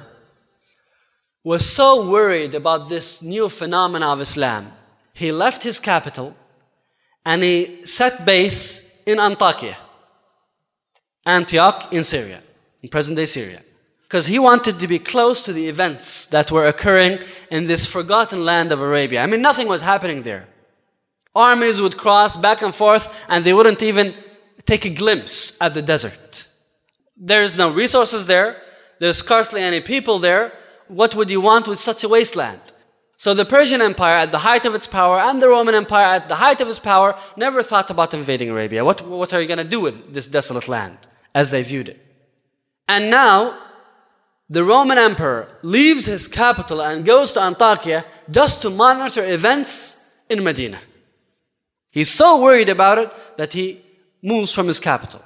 was so worried about this new phenomena of Islam. He left his capital and he set base in Antakya, Antioch in Syria, in present-day Syria. Because he wanted to be close to the events that were occurring in this forgotten land of Arabia. I mean, nothing was happening there. Armies would cross back and forth and they wouldn't even take a glimpse at the desert. There's no resources there. There's scarcely any people there. What would you want with such a wasteland? So the Persian Empire at the height of its power and the Roman Empire at the height of its power never thought about invading Arabia. What, what are you going to do with this desolate land as they viewed it? And now the Roman Emperor leaves his capital and goes to Antakya just to monitor events in Medina. He's so worried about it that he moves from his capital.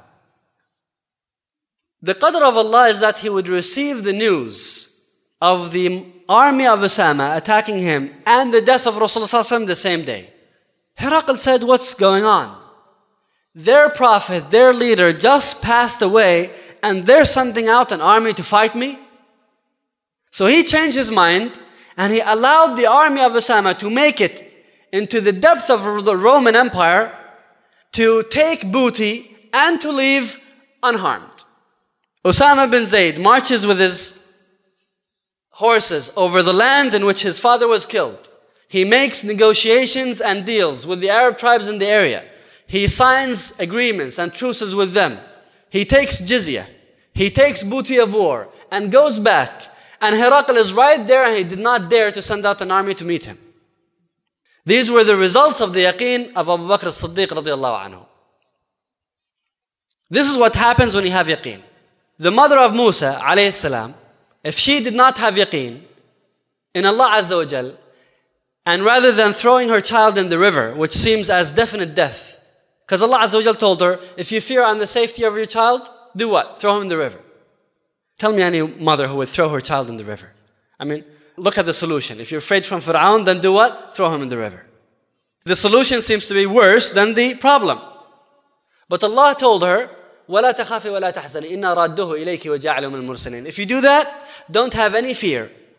The qadr of Allah is that he would receive the news of the army of Usama attacking him and the death of Rasulullah the same day. Herakl said, what's going on? Their prophet, their leader just passed away and they're sending out an army to fight me? So he changed his mind and he allowed the army of Usama to make it into the depth of the Roman Empire to take booty and to leave unharmed. Usama bin Zayd marches with his horses over the land in which his father was killed. He makes negotiations and deals with the Arab tribes in the area. He signs agreements and truces with them. He takes jizya. He takes booty of war and goes back. And Herakl is right there and he did not dare to send out an army to meet him. These were the results of the yaqeen of Abu Bakr as-Siddiq radiallahu anhu. This is what happens when you have yaqeen. The mother of Musa alayhi salam, if she did not have yaqeen in Allah Azza wa Jal, and rather than throwing her child in the river, which seems as definite death, because Allah Azza wa Jal told her, if you fear on the safety of your child, do what? Throw him in the river. Tell me any mother who would throw her child in the river. I mean, look at the solution. If you're afraid from Fir'aun, then do what? Throw him in the river. The solution seems to be worse than the problem. But Allah told her, وَلَا تَخَافِ وَلَا تَحْزَنِ إِنَّا رَادُّهُ إِلَيْكِ وَجَعَلُهُ مِنَ الْمُرْسَلِينَ. If you do that, don't have any fear.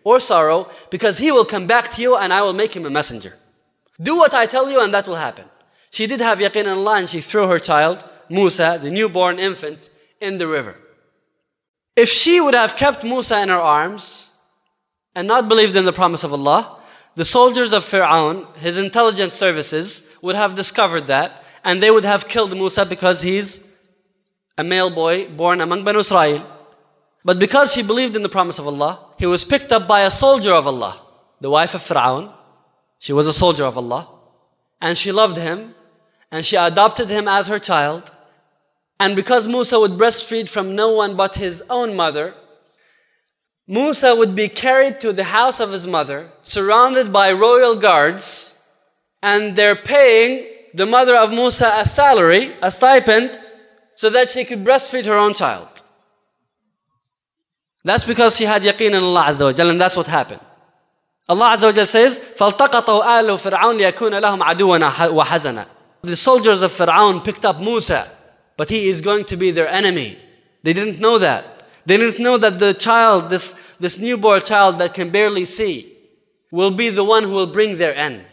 or sorrow, because he will come back to you and I will make him a messenger. Do what I tell you and that will happen. She did have yaqeen in Allah and she threw her child, Musa, the newborn infant, in the river. If she would have kept Musa in her arms and not believed in the promise of Allah, the soldiers of Fir'aun, his intelligence services, would have discovered that and they would have killed Musa because he's a male boy born among Banu Israel. But because she believed in the promise of Allah, he was picked up by a soldier of Allah, the wife of Fir'aun. She was a soldier of Allah and she loved him and she adopted him as her child. And because Musa would breastfeed from no one but his own mother, Musa would be carried to the house of his mother, surrounded by royal guards, and they're paying the mother of Musa a salary, a stipend, so that she could breastfeed her own child. That's because she had yaqeen in Allah Azza wa Jal, and that's what happened. Allah Azza wa Jal says, فَالْتَقَطَوْا آلُ فِرْعَوْنَ لِيَكُونَ لَهُمْ عَدُوًا وَحَزَنًا. The soldiers of Fir'aun picked up Musa, but he is going to be their enemy. They didn't know that. They didn't know that the child, this, this newborn child that can barely see, will be the one who will bring their end.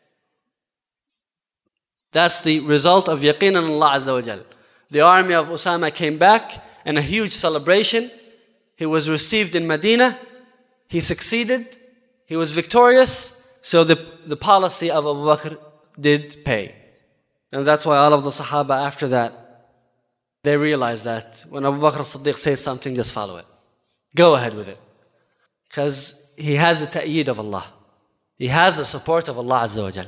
That's the result of yaqeen in Allah Azza wa Jal. The army of Usama came back in a huge celebration. He was received in Medina. He succeeded. He was victorious. So the, the policy of Abu Bakr did pay. And that's why all of the Sahaba after that, they realized that when Abu Bakr as-Siddiq says something, just follow it. Go ahead with it. Because he has the ta'eed of Allah. He has the support of Allah Azza wa Jal.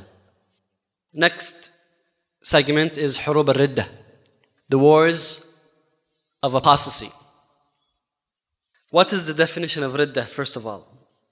Next segment is Hurub al-Riddah, the wars of apostasy. What is the definition of Riddah, first of all?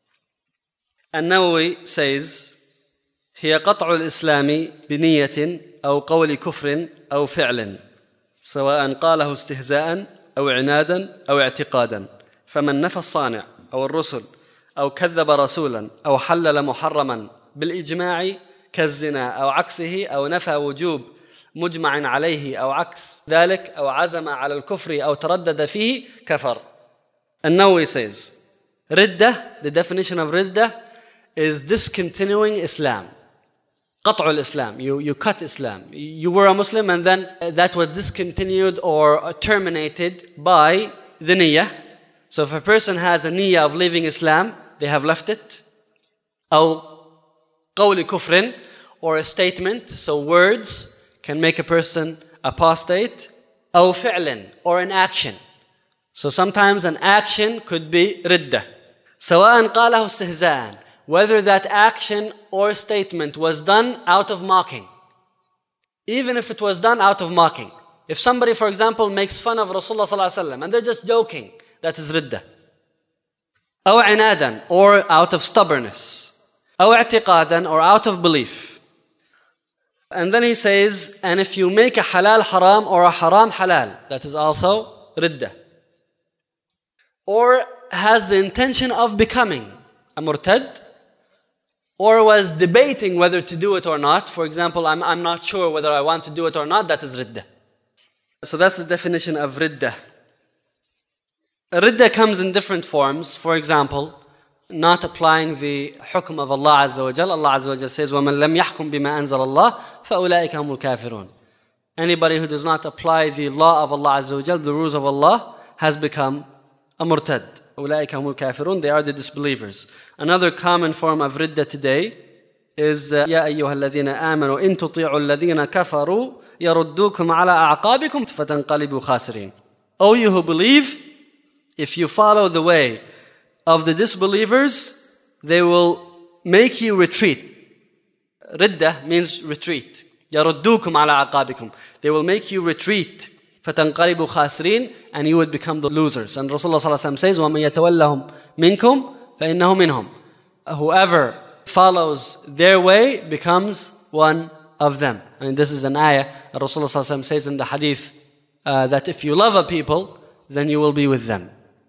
An-Nawawi says, هي قطع الإسلام بنية أو قول كفر أو فعل سواء قاله استهزاء أو عنادا أو اعتقادا فمن نفى الصانع أو الرسل أو كذب رسولا أو حلل محرما بالإجماع كالزنا أو عكسه أو نفى وجوب مجمع عليه أو عكس ذلك أو عزم على الكفر أو تردد فيه كفر. An-Nawawi says, Riddah, the definition of Riddah is discontinuing Islam. قطع الإسلام, you, you cut Islam. You were a Muslim and then that was discontinued or terminated by the niyyah. So if a person has a niyyah of leaving Islam, they have left it. أو قول كفر, or a statement, so words can make a person apostate. أو فعل, or an action. So sometimes an action could be riddah. سواء قاله استهزاء, whether that action or statement was done out of mocking. Even if it was done out of mocking. If somebody, for example, makes fun of Rasulullah sallallahu alaihi wasallam and they're just joking, that is riddah. أو عنادا, or out of stubbornness. أو اعتقادا, or out of belief. And then he says, and if you make a halal haram or a haram halal, that is also riddah. Or has the intention of becoming a murtad, or was debating whether to do it or not. For example, I'm, I'm not sure whether I want to do it or not, that is riddah. So that's the definition of riddah. Riddah comes in different forms. For example, not applying the hukm of Allah Azza wa Jal. Allah Azza wa Jal says, وَمَنْ لَمْ يَحْكُمْ بِمَا أَنزَلَ اللَّهِ فَأُولَٰئِكَ هُمُ الْكَافِرُونَ. Anybody who does not apply the law of Allah Azza wa Jal, the rules of Allah, has become a murtad. أولئك هم الكافرون, they are the disbelievers. Another common form of riddah today is يا أيها الذين آمنوا إن تطيعوا الذين كفروا يردوكم على أعقابكم فتنقلبوا خاسرين. O you who believe, if you follow the way of the disbelievers, they will make you retreat. Riddah means retreat. يردوكم على أعقابكم. They will make you retreat. فَتَنْقَلِبُوا خَاسِرِينَ, and you would become the losers. And Rasulullah sallallahu alaihi wasallam says, وَمَنْ يَتَوَلَّهُمْ مِنْكُمْ فَإِنَّهُ مِنْهُمْ. Whoever follows their way becomes one of them. I mean, this is an ayah that Rasulullah sallallahu alaihi wasallam says in the hadith uh, that if you love a people, then you will be with them.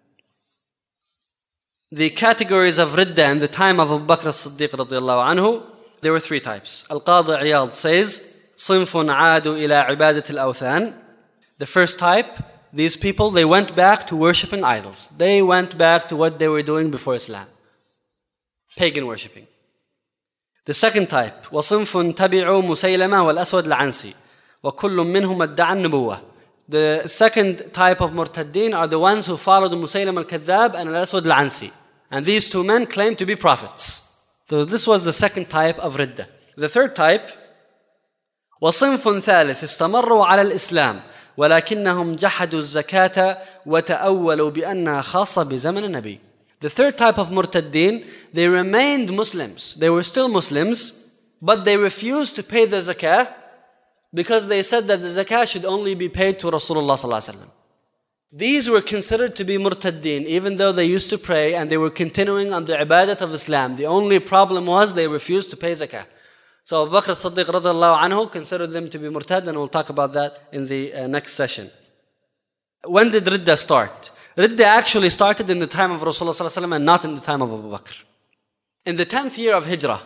The categories of riddah in the time of Abu Bakr as-Siddiq radiallahu anhu, there were three types. Al-Qadi Iyad says, صِنْفٌ عَادُوا إِلَىٰ عِبَادَةِ الْأَوْثَانِ. The first type, these people, they went back to worshipping idols. They went back to what they were doing before Islam. pagan worshipping. The second type, وَصِنْفٌ تَبِعُوا مُسَيْلَمَةَ وَالْأَسْوَدِ الْعَنْسِي وَكُلٌّ مِّنْهُمْ ادَّعَى النُّبُوَّةَ. The second type of murtaddeen are the ones who followed Musaylam al-Kadhdhab and al-Aswad al-Ansi. And these two men claimed to be prophets. So this was the second type of ridda. The third type, وَصِنْفٌ ثَالِث اسْتَمَرُّوا عَلَى الْإِسْلَامِ وَلَكِنَّهُمْ جَحَدُوا الزَّكَاةَ وَتَأَوَّلُوا بِأَنَّهَا خَاصَّةٌ بِزَمَنِ النَّبِيِّ. The third type of murtaddeen, they remained Muslims. They were still Muslims, but they refused to pay the zakah because they said that the zakah should only be paid to Rasulullah sallallahu alaihi wasallam. These were considered to be murtaddeen, even though they used to pray and they were continuing on the ibadat of Islam. The only problem was they refused to pay zakah. So Abu Bakr as-Siddiq radiallahu anhu considered them to be murtad, and we'll talk about that in the uh, next session. When did Ridda start? Ridda actually started in the time of Rasulullah sallallahu alaihi wasallam and not in the time of Abu Bakr. In the tenth year of Hijrah,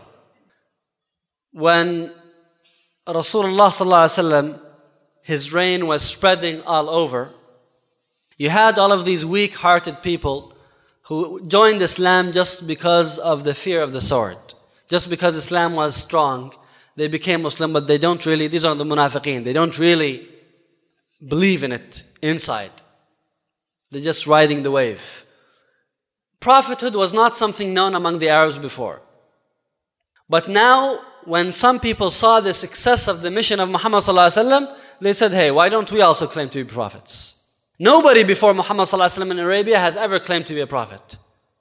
when Rasulullah sallallahu alaihi wasallam, his reign was spreading all over, you had all of these weak-hearted people who joined Islam just because of the fear of the sword. Just because Islam was strong, they became Muslim, but they don't really, these are the munafiqeen, they don't really believe in it inside. They're just riding the wave. Prophethood was not something known among the Arabs before. But now, when some people saw the success of the mission of Muhammad sallallahu alaihi wasallam, they said, hey, why don't we also claim to be prophets? Nobody before Muhammad sallallahu alaihi wasallam in Arabia has ever claimed to be a prophet.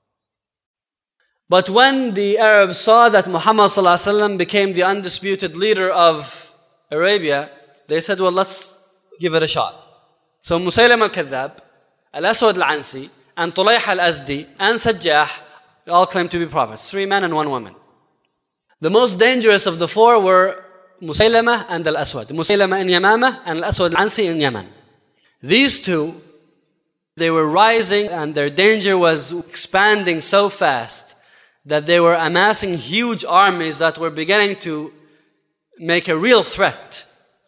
But when the Arabs saw that Muhammad sallallahu alaihi wasallam became the undisputed leader of Arabia, they said, well, let's give it a shot. So Musaylam al-Kadhdhab, al-Aswad al-Ansi, and Tulayh al-Azdi, and Sajjah all claimed to be prophets. Three men and one woman. The most dangerous of the four were Musaylama and al-Aswad. Musaylama in Yamama and al-Aswad al-Ansi in Yemen. These two, they were rising and their danger was expanding so fast that they were amassing huge armies that were beginning to make a real threat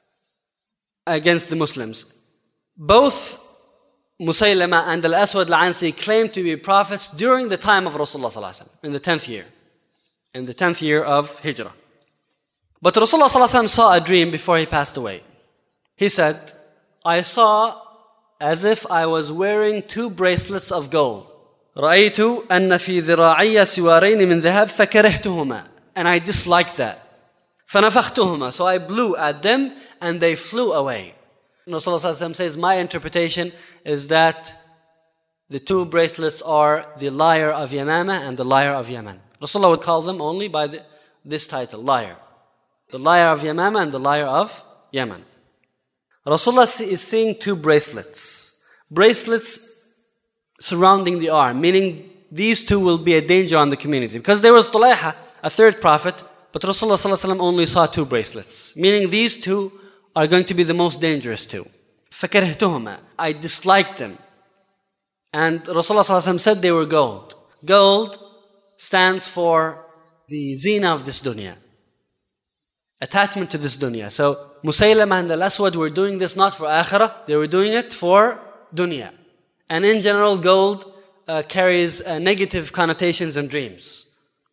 against the Muslims. Both Musaylama and al-Aswad al-Ansi claimed to be prophets during the time of Rasulullah sallallahu alaihi wasallam, in the tenth year, in the tenth year of Hijrah. But Rasulullah sallallahu alaihi wasallam saw a dream before he passed away. He said, I saw as if I was wearing two bracelets of gold. رأيت أن في ذراعي سوارين من ذهب فكرهتهما, and I disliked that. فنفختهما, so I blew at them and they flew away. Rasulullah says, my interpretation is that the two bracelets are the liar of Yamama and the liar of Yemen. Rasulullah would call them only by the, this title, liar. The liar of Yamama and the liar of Yemen. Rasulullah is seeing two bracelets. Bracelets surrounding the arm, meaning these two will be a danger on the community. Because there was Tulayha, a third prophet, but Rasulullah only saw two bracelets, meaning these two are going to be the most dangerous two. فَكَرْهْتُهُمَا, I disliked them. And Rasulullah said they were gold. Gold stands for the zina of this dunya, attachment to this dunya. So Musaylama and al-Aswad were doing this not for akhirah, they were doing it for dunya. And in general, gold uh, carries uh, negative connotations and dreams.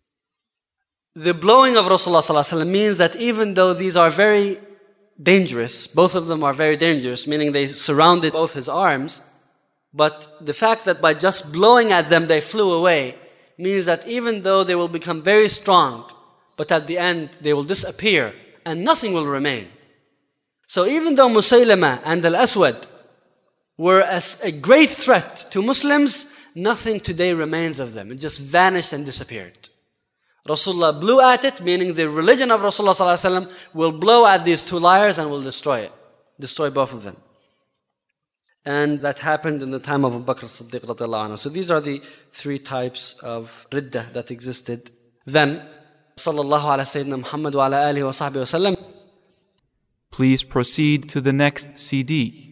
The blowing of Rasulullah means that even though these are very dangerous, both of them are very dangerous, meaning they surrounded both his arms, but the fact that by just blowing at them they flew away means that even though they will become very strong, but at the end they will disappear and nothing will remain. So even though Musaylama and al-Aswad were as a great threat to Muslims, nothing today remains of them. It just vanished and disappeared. Rasulullah blew at it, meaning the religion of Rasulullah will blow at these two liars and will destroy it, destroy both of them. And that happened in the time of Abu Bakr as-Siddiq radiallahu anhu. So these are the three types of riddah that existed then. Sallallahu ala Sayyidina Muhammad wa ala alihi wa sahbihi wa sallam. Please proceed to the next C D.